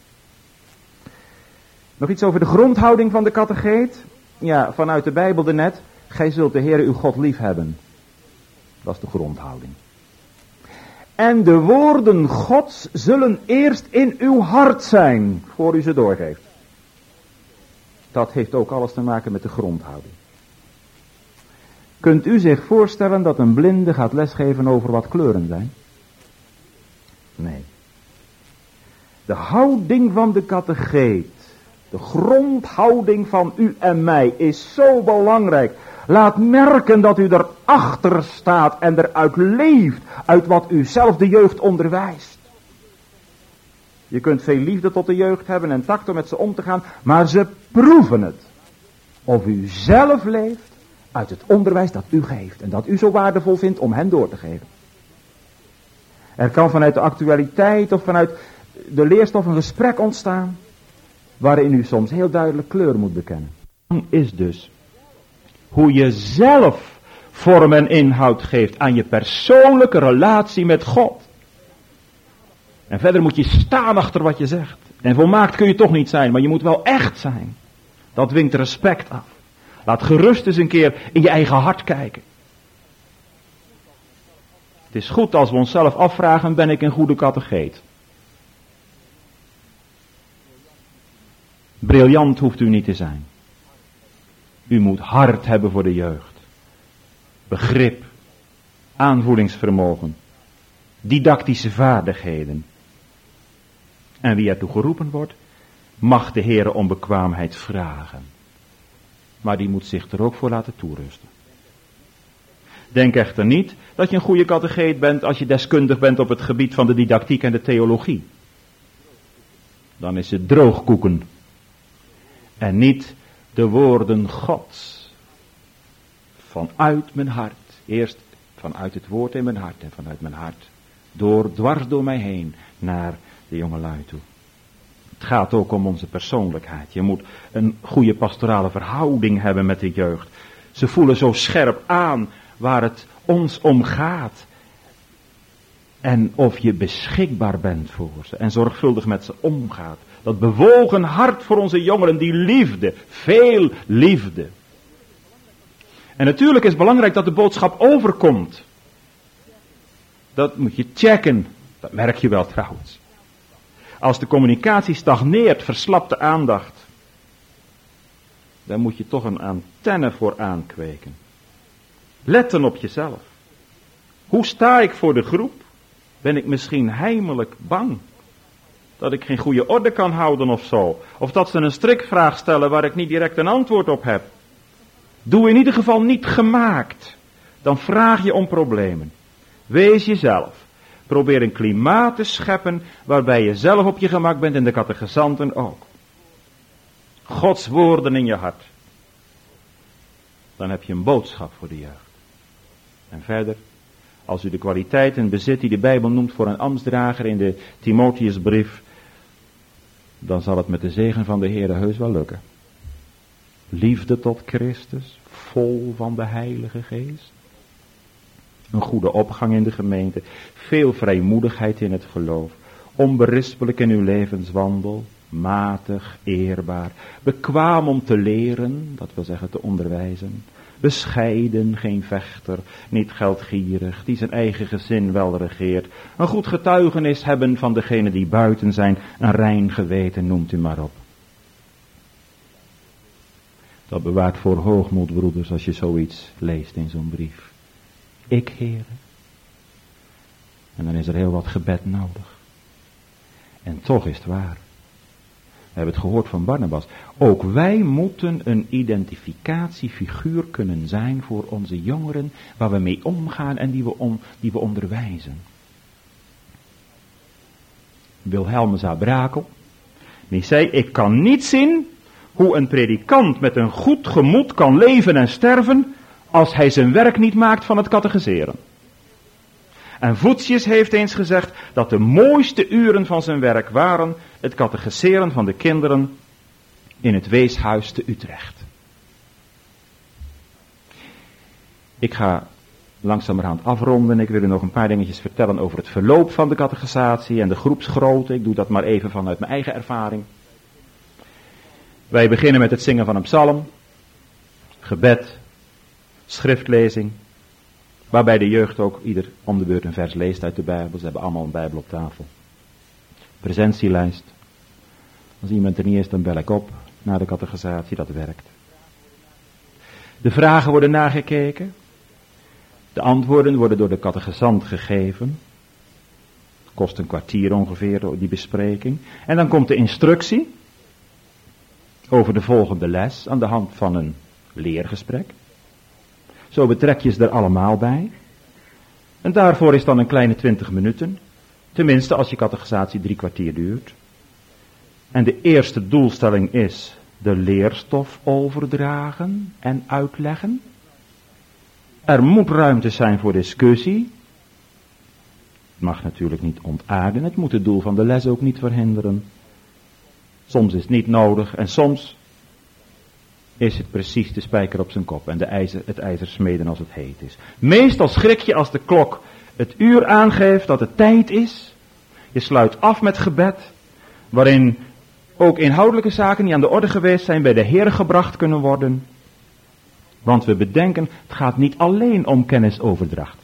Nog iets over de grondhouding van de catecheet. Ja, vanuit de Bijbel net. Gij zult de Heere uw God lief hebben. Dat is de grondhouding. En de woorden Gods zullen eerst in uw hart zijn, voor u ze doorgeeft. Dat heeft ook alles te maken met de grondhouding. Kunt u zich voorstellen dat een blinde gaat lesgeven over wat kleuren zijn? Nee. De houding van de catecheet, de grondhouding van u en mij is zo belangrijk. Laat merken dat u erachter staat en eruit leeft, uit wat u zelf de jeugd onderwijst. Je kunt veel liefde tot de jeugd hebben en tact om met ze om te gaan, maar ze proeven het. Of u zelf leeft uit het onderwijs dat u geeft en dat u zo waardevol vindt om hen door te geven. Er kan vanuit de actualiteit of vanuit de leerstof een gesprek ontstaan, waarin u soms heel duidelijk kleur moet bekennen. Is dus hoe je zelf vorm en inhoud geeft aan je persoonlijke relatie met God. En verder moet je staan achter wat je zegt. En volmaakt kun je toch niet zijn, maar je moet wel echt zijn. Dat dwingt respect af. Laat gerust eens een keer in je eigen hart kijken. Het is goed als we onszelf afvragen, ben ik een goede catecheet? Briljant hoeft u niet te zijn. U moet hart hebben voor de jeugd. Begrip, aanvoelingsvermogen, didactische vaardigheden. En wie ertoe geroepen wordt, mag de Heere om bekwaamheid vragen. Maar die moet zich er ook voor laten toerusten. Denk echter niet dat je een goede catecheet bent als je deskundig bent op het gebied van de didactiek en de theologie. Dan is het droogkoeken. En niet de woorden Gods. Vanuit mijn hart. Eerst vanuit het woord in mijn hart en vanuit mijn hart. Dwars door mij heen naar de jongelui toe. Het gaat ook om onze persoonlijkheid. Je moet een goede pastorale verhouding hebben met de jeugd. Ze voelen zo scherp aan waar het ons om gaat. En of je beschikbaar bent voor ze en zorgvuldig met ze omgaat. Dat bewogen hart voor onze jongeren, die liefde, veel liefde. En natuurlijk is het belangrijk dat de boodschap overkomt. Dat moet je checken. Dat merk je wel trouwens. Als de communicatie stagneert, verslapt de aandacht. Dan moet je toch een antenne voor aankweken. Letten op jezelf. Hoe sta ik voor de groep? Ben ik misschien heimelijk bang? Dat ik geen goede orde kan houden of zo. Of dat ze een strikvraag stellen waar ik niet direct een antwoord op heb. Doe in ieder geval niet gemaakt. Dan vraag je om problemen. Wees jezelf. Probeer een klimaat te scheppen waarbij je zelf op je gemak bent en de catechizanten ook. Gods woorden in je hart. Dan heb je een boodschap voor de jeugd. En verder, als u de kwaliteiten bezit die de Bijbel noemt voor een ambtsdrager in de Timotheusbrief, dan zal het met de zegen van de Heere heus wel lukken. Liefde tot Christus, vol van de Heilige Geest. Een goede opgang in de gemeente, veel vrijmoedigheid in het geloof, onberispelijk in uw levenswandel, matig, eerbaar, bekwaam om te leren, dat wil zeggen te onderwijzen, bescheiden, geen vechter, niet geldgierig, die zijn eigen gezin wel regeert, een goed getuigenis hebben van degenen die buiten zijn, een rein geweten, noemt u maar op. Dat bewaart voor hoogmoed, broeders, als je zoiets leest in zo'n brief. Ik, Heere. En dan is er heel wat gebed nodig. En toch is het waar. We hebben het gehoord van Barnabas. Ook wij moeten een identificatiefiguur kunnen zijn voor onze jongeren, waar we mee omgaan en die we onderwijzen. Wilhelmus à Brakel, die zei, ik kan niet zien hoe een predikant met een goed gemoed kan leven en sterven, als hij zijn werk niet maakt van het catechiseren. En Voetius heeft eens gezegd dat de mooiste uren van zijn werk waren het catechiseren van de kinderen in het weeshuis te Utrecht. Ik ga langzamerhand afronden. Ik wil u nog een paar dingetjes vertellen over het verloop van de catechisatie en de groepsgrootte. Ik doe dat maar even vanuit mijn eigen ervaring. Wij beginnen met het zingen van een psalm, gebed, schriftlezing, waarbij de jeugd ook ieder om de beurt een vers leest uit de Bijbel. Ze hebben allemaal een Bijbel op tafel. Presentielijst. Als iemand er niet is, dan bel ik op naar de catechisatie, dat werkt. De vragen worden nagekeken. De antwoorden worden door de catechisant gegeven. Het kost een kwartier ongeveer, die bespreking. En dan komt de instructie over de volgende les aan de hand van een leergesprek. Zo betrek je ze er allemaal bij. En daarvoor is dan een kleine 20 minuten. Tenminste als je catechisatie 3 kwartier duurt. En de eerste doelstelling is de leerstof overdragen en uitleggen. Er moet ruimte zijn voor discussie. Het mag natuurlijk niet ontaarden. Het moet het doel van de les ook niet verhinderen. Soms is het niet nodig en soms is het precies de spijker op zijn kop en het ijzer smeden als het heet is. Meestal schrik je als de klok het uur aangeeft dat het tijd is. Je sluit af met gebed, waarin ook inhoudelijke zaken die aan de orde geweest zijn bij de Heer gebracht kunnen worden. Want we bedenken, het gaat niet alleen om kennisoverdracht.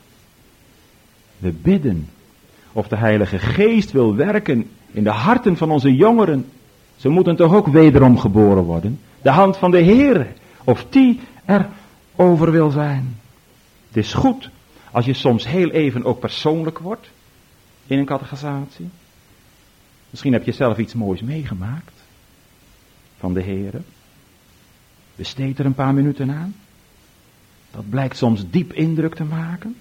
We bidden of de Heilige Geest wil werken in de harten van onze jongeren. Ze moeten toch ook wederom geboren worden. De hand van de Heer, of die er over wil zijn. Het is goed als je soms heel even ook persoonlijk wordt in een catechisatie. Misschien heb je zelf iets moois meegemaakt van de Heer. Besteed er een paar minuten aan. Dat blijkt soms diep indruk te maken.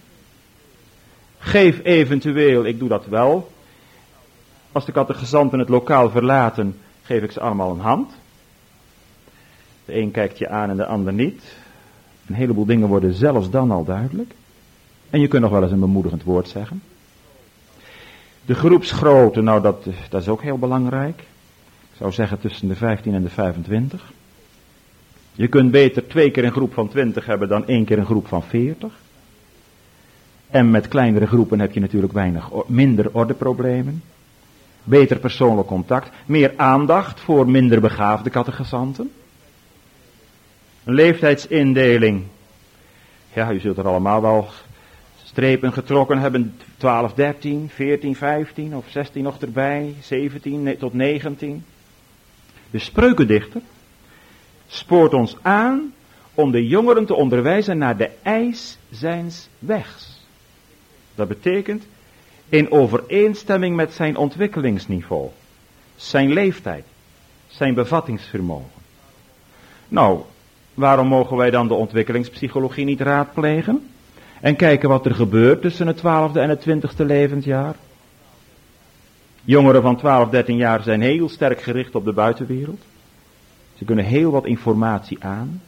Geef eventueel, ik doe dat wel, als de catechisanten het lokaal verlaten, geef ik ze allemaal een hand. De een kijkt je aan en de ander niet. Een heleboel dingen worden zelfs dan al duidelijk. En je kunt nog wel eens een bemoedigend woord zeggen. De groepsgrootte, nou dat is ook heel belangrijk. Ik zou zeggen tussen de 15 en de 25. Je kunt beter 2 keer een groep van 20 hebben dan 1 keer een groep van 40. En met kleinere groepen heb je natuurlijk minder ordeproblemen. Beter persoonlijk contact. Meer aandacht voor minder begaafde catechisanten. Een leeftijdsindeling. Ja, u zult er allemaal wel strepen getrokken hebben. 12, 13, 14, 15 of 16 nog erbij. 17 tot 19. De spreukendichter spoort ons aan om de jongeren te onderwijzen naar de eis zijns wegs. Dat betekent in overeenstemming met zijn ontwikkelingsniveau, zijn leeftijd, zijn bevattingsvermogen. Nou, waarom mogen wij dan de ontwikkelingspsychologie niet raadplegen en kijken wat er gebeurt tussen het 12e en het 20e levensjaar? Jongeren van 12, 13 jaar zijn heel sterk gericht op de buitenwereld. Ze kunnen heel wat informatie aan.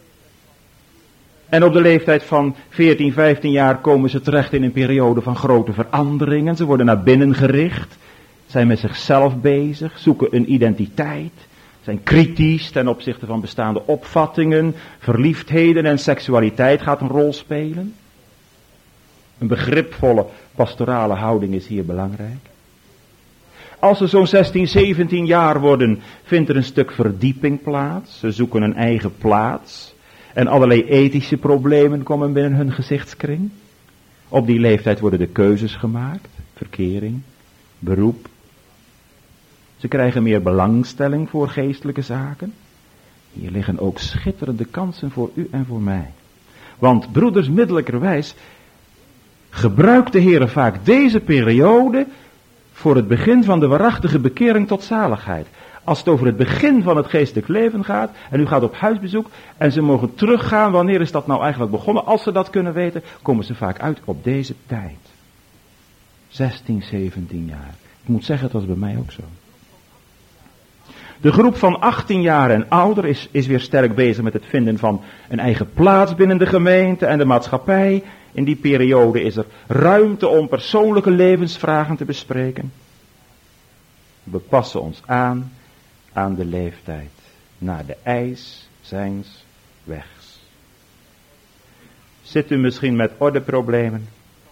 En op de leeftijd van 14, 15 jaar komen ze terecht in een periode van grote veranderingen. Ze worden naar binnen gericht, zijn met zichzelf bezig, zoeken een identiteit, zijn kritisch ten opzichte van bestaande opvattingen, verliefdheden en seksualiteit gaat een rol spelen. Een begripvolle pastorale houding is hier belangrijk. Als ze zo'n 16, 17 jaar worden, vindt er een stuk verdieping plaats. Ze zoeken een eigen plaats. En allerlei ethische problemen komen binnen hun gezichtskring. Op die leeftijd worden de keuzes gemaakt. Verkering, beroep. Ze krijgen meer belangstelling voor geestelijke zaken. Hier liggen ook schitterende kansen voor u en voor mij. Want broeders, middelijkerwijs gebruikt de Heer vaak deze periode voor het begin van de waarachtige bekering tot zaligheid. Als het over het begin van het geestelijk leven gaat en u gaat op huisbezoek en ze mogen teruggaan, wanneer is dat nou eigenlijk begonnen? Als ze dat kunnen weten, komen ze vaak uit op deze tijd. 16, 17 jaar. Ik moet zeggen, dat was bij mij ook zo. De groep van 18 jaar en ouder is weer sterk bezig met het vinden van een eigen plaats binnen de gemeente en de maatschappij. In die periode is er ruimte om persoonlijke levensvragen te bespreken. We passen ons aan de leeftijd, naar de eis zijns wegs. Zit u misschien met ordeproblemen?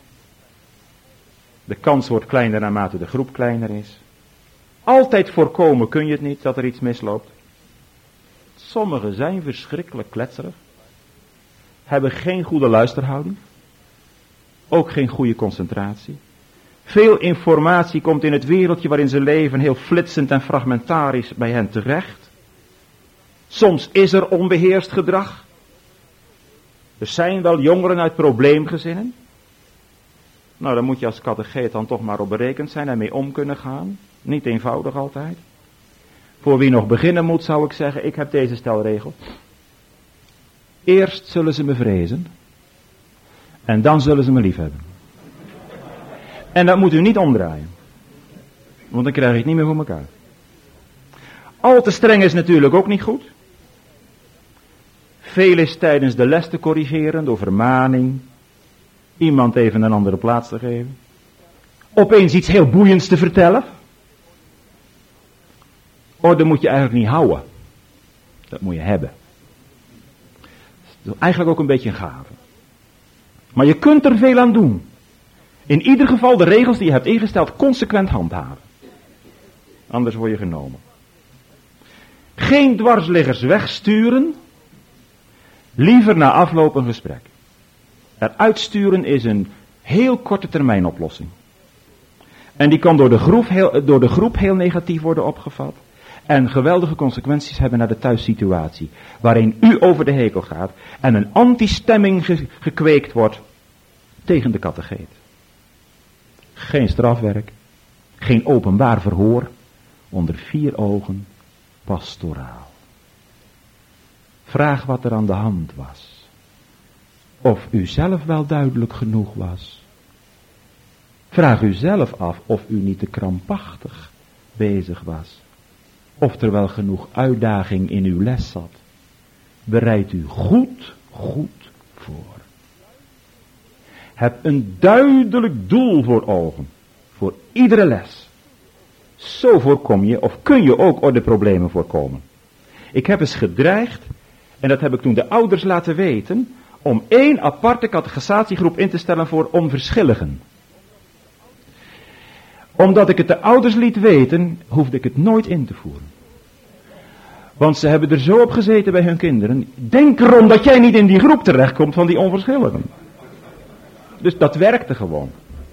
De kans wordt kleiner naarmate de groep kleiner is. Altijd voorkomen kun je het niet dat er iets misloopt. Sommigen zijn verschrikkelijk kletserig. Hebben geen goede luisterhouding. Ook geen goede concentratie. Veel informatie komt in het wereldje waarin ze leven heel flitsend en fragmentarisch bij hen terecht. Soms is er onbeheerst gedrag. Er zijn wel jongeren uit probleemgezinnen. Nou, dan moet je als catecheet dan toch maar op berekend zijn en mee om kunnen gaan. Niet eenvoudig altijd. Voor wie nog beginnen moet, zou ik zeggen, ik heb deze stelregel. Eerst zullen ze me vrezen. En dan zullen ze me lief hebben. En dat moet u niet omdraaien. Want dan krijg je het niet meer voor elkaar. Al te streng is natuurlijk ook niet goed. Veel is tijdens de les te corrigeren door vermaning. Iemand even een andere plaats te geven. Opeens iets heel boeiends te vertellen. Orde moet je eigenlijk niet houden. Dat moet je hebben. Dat is eigenlijk ook een beetje een gave. Maar je kunt er veel aan doen. In ieder geval de regels die je hebt ingesteld consequent handhaven. Anders word je genomen. Geen dwarsliggers wegsturen. Liever na afloop een gesprek. Eruit sturen is een heel korte termijn oplossing. En die kan door de groep heel negatief worden opgevat. En geweldige consequenties hebben naar de thuissituatie. Waarin u over de hekel gaat. En een antistemming gekweekt wordt tegen de catecheet. Geen strafwerk. Geen openbaar verhoor. Onder 4 ogen. Pastoraal. Vraag wat er aan de hand was. Of u zelf wel duidelijk genoeg was. Vraag u zelf af of u niet te krampachtig bezig was. Of er wel genoeg uitdaging in uw les zat. Bereid u goed voor. Heb een duidelijk doel voor ogen. Voor iedere les. Zo voorkom je, of kun je ook ordeproblemen voorkomen. Ik heb eens gedreigd, en dat heb ik toen de ouders laten weten, om 1 aparte catechisatiegroep in te stellen voor onverschilligen. Omdat ik het de ouders liet weten, hoefde ik het nooit in te voeren. Want ze hebben er zo op gezeten bij hun kinderen. Denk erom dat jij niet in die groep terechtkomt van die onverschilligen. Dus dat werkte gewoon.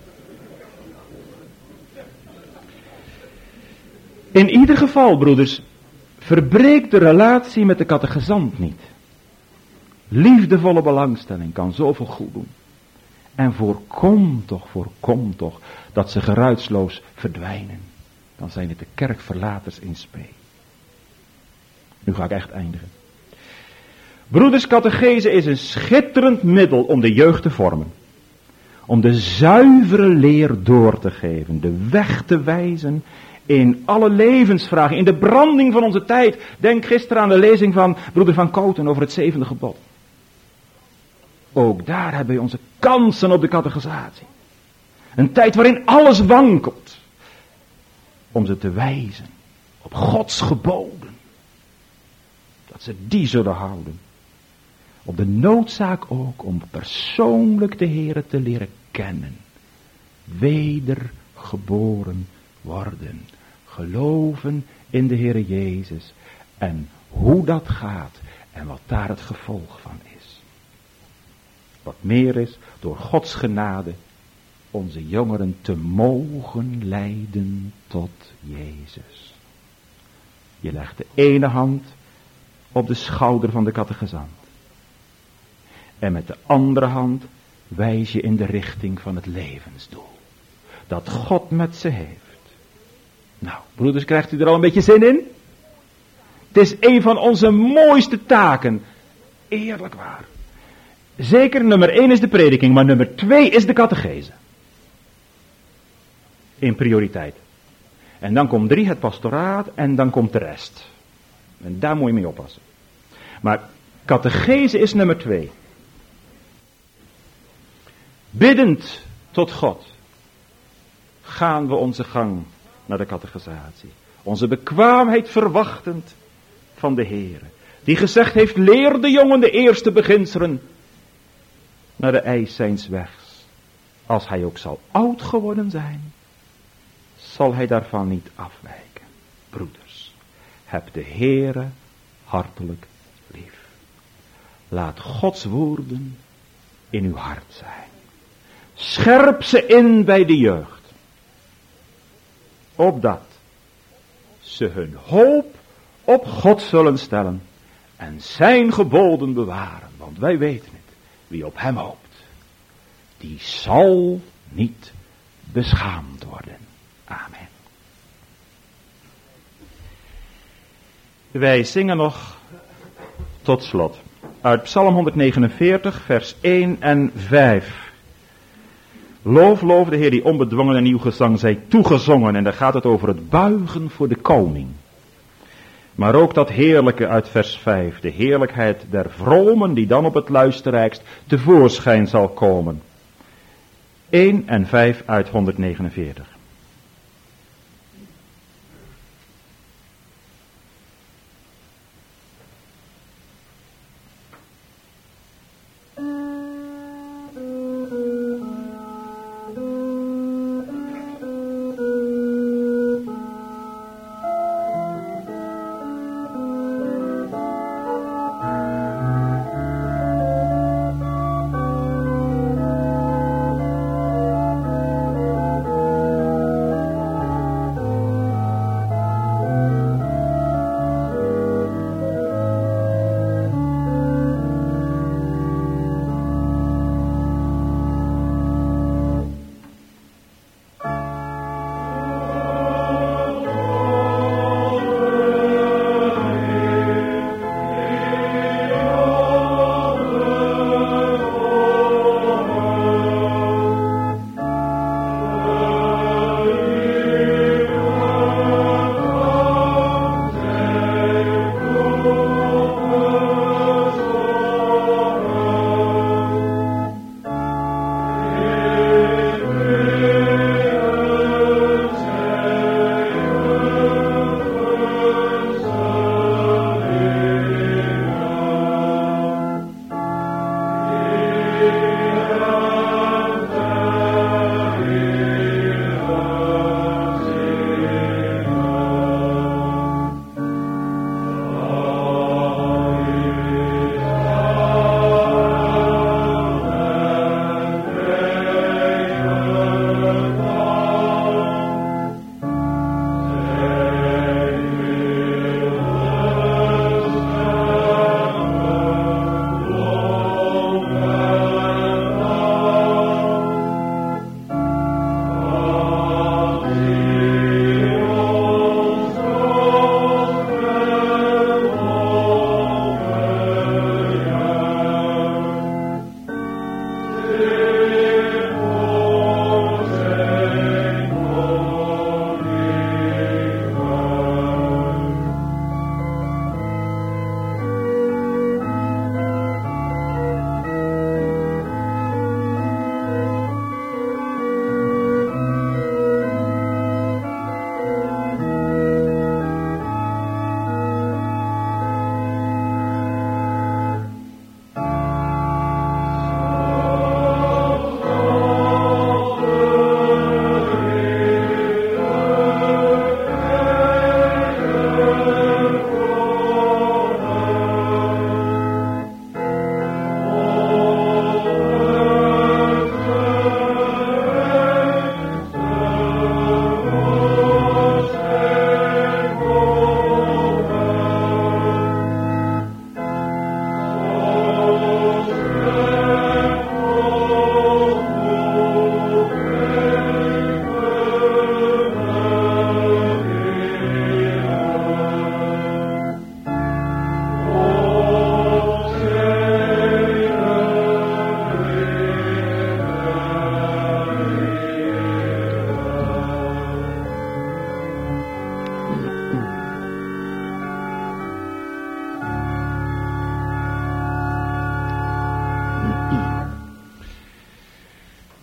In ieder geval, broeders, verbreek de relatie met de catechisant niet. Liefdevolle belangstelling kan zoveel goed doen. En voorkom toch dat ze geruisloos verdwijnen. Dan zijn het de kerkverlaters in spe. Nu ga ik echt eindigen. Broeders, catechese is een schitterend middel om de jeugd te vormen. Om de zuivere leer door te geven. De weg te wijzen in alle levensvragen. In de branding van onze tijd. Denk gisteren aan de lezing van broeder Van Koten over het 7e gebod. Ook daar hebben we onze kansen op de catechisatie. Een tijd waarin alles wankelt. Om ze te wijzen op Gods geboden. Dat ze die zullen houden. Op de noodzaak ook om persoonlijk de Heere te leren kennen. Wedergeboren worden. Geloven in de Heere Jezus. En hoe dat gaat. En wat daar het gevolg van is. Wat meer is, door Gods genade onze jongeren te mogen leiden tot Jezus. Je legt de ene hand op de schouder van de catechizant. En met de andere hand wijs je in de richting van het levensdoel. Dat God met ze heeft. Nou, broeders, krijgt u er al een beetje zin in? Het is een van onze mooiste taken. Eerlijk waar. Zeker nummer 1 is de prediking, maar nummer 2 is de catechese. In prioriteit. En dan komt 3 het pastoraat en dan komt de rest. En daar moet je mee oppassen. Maar catechese is nummer 2. Biddend tot God gaan we onze gang naar de catechisatie. Onze bekwaamheid verwachtend van de Heere. Die gezegd heeft, leer de jongen de eerste beginselen naar de eis zijns wegs. Als hij ook zal oud geworden zijn, zal hij daarvan niet afwijken. Broeders, heb de Heere hartelijk lief. Laat Gods woorden in uw hart zijn. Scherp ze in bij de jeugd. Opdat ze hun hoop op God zullen stellen en zijn geboden bewaren. Want wij weten het, wie op hem hoopt, die zal niet beschaamd worden. Amen. Wij zingen nog tot slot uit Psalm 149 vers 1 en 5. Loof de Heer die onbedwongen en nieuw gezang zij toegezongen. En daar gaat het over het buigen voor de koning. Maar ook dat heerlijke uit vers 5. De heerlijkheid der vromen die dan op het luisterrijkst tevoorschijn zal komen. 1 en 5 uit 149.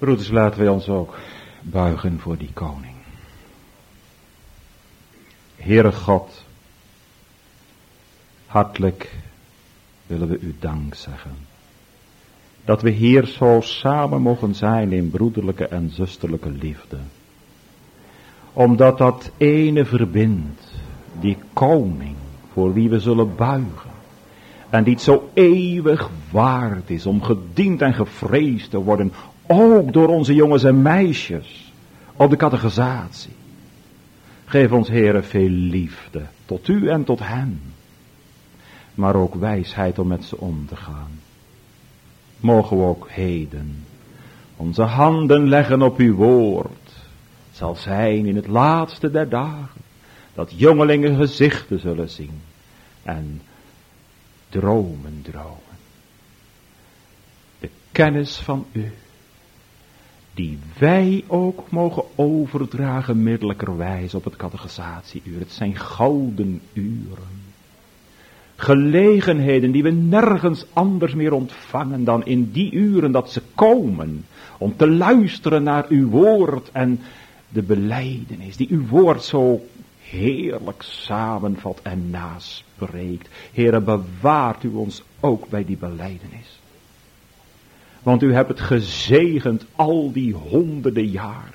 Broeders, laten wij ons ook buigen voor die koning. Heere God, hartelijk willen we u dank zeggen. Dat we hier zo samen mogen zijn in broederlijke en zusterlijke liefde. Omdat dat ene verbindt, die koning voor wie we zullen buigen. En die het zo eeuwig waard is om gediend en gevreesd te worden. Ook door onze jongens en meisjes op de catechisatie. Geef ons, Heere, veel liefde tot u en tot hen. Maar ook wijsheid om met ze om te gaan. Mogen we ook heden onze handen leggen op uw woord. Het zal zijn in het laatste der dagen. Dat jongelingen gezichten zullen zien. En dromen. De kennis van u. Die wij ook mogen overdragen middelijkerwijs op het catechisatieuur. Het zijn gouden uren. Gelegenheden die we nergens anders meer ontvangen dan in die uren dat ze komen. Om te luisteren naar uw woord en de belijdenis die uw woord zo heerlijk samenvat en naspreekt. Heere, bewaart u ons ook bij die belijdenis. Want u hebt het gezegend al die honderden jaren.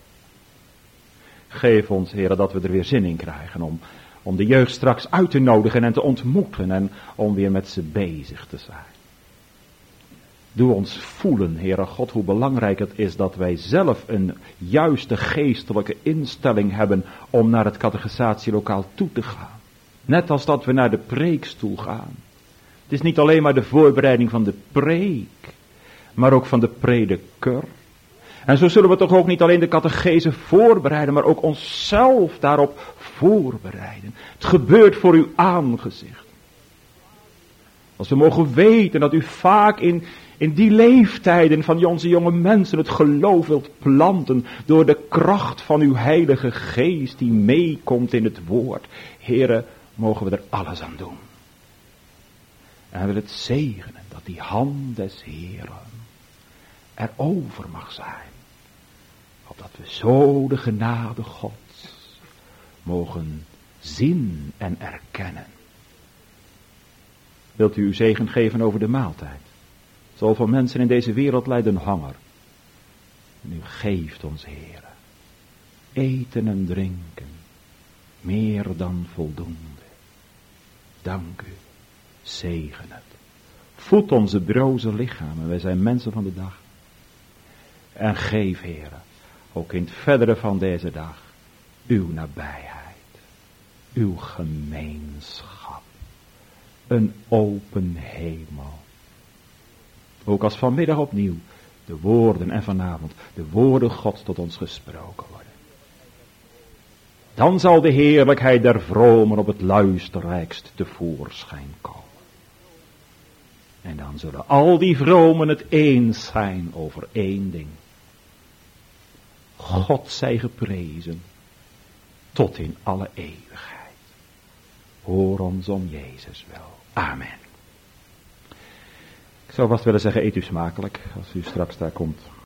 Geef ons, Heere, dat we er weer zin in krijgen om de jeugd straks uit te nodigen en te ontmoeten en om weer met ze bezig te zijn. Doe ons voelen, Heere God, hoe belangrijk het is dat wij zelf een juiste geestelijke instelling hebben om naar het catechisatielokaal toe te gaan. Net als dat we naar de preekstoel gaan. Het is niet alleen maar de voorbereiding van de preek, maar ook van de prediker. En zo zullen we toch ook niet alleen de catechese voorbereiden, maar ook onszelf daarop voorbereiden. Het gebeurt voor uw aangezicht. Als we mogen weten dat u vaak in die leeftijden van onze jonge mensen het geloof wilt planten door de kracht van uw heilige geest die meekomt in het woord. Here, mogen we er alles aan doen. En hij wil het zegenen dat die hand des Heren er over mag zijn. Opdat we zo de genade Gods mogen zien en erkennen. Wilt u uw zegen geven over de maaltijd? Zoveel mensen in deze wereld lijden honger. En u geeft ons, Heere, eten en drinken, meer dan voldoende. Dank u, zegen het. Voed onze broze lichamen, wij zijn mensen van de dag. En geef, Heere, ook in het verdere van deze dag, uw nabijheid, uw gemeenschap, een open hemel. Ook als vanmiddag opnieuw de woorden en vanavond de woorden Gods tot ons gesproken worden. Dan zal de heerlijkheid der vromen op het luisterrijkst tevoorschijn komen. En dan zullen al die vromen het eens zijn over één ding. God zij geprezen tot in alle eeuwigheid. Hoor ons om Jezus wel. Amen. Ik zou vast willen zeggen, eet u smakelijk als u straks daar komt.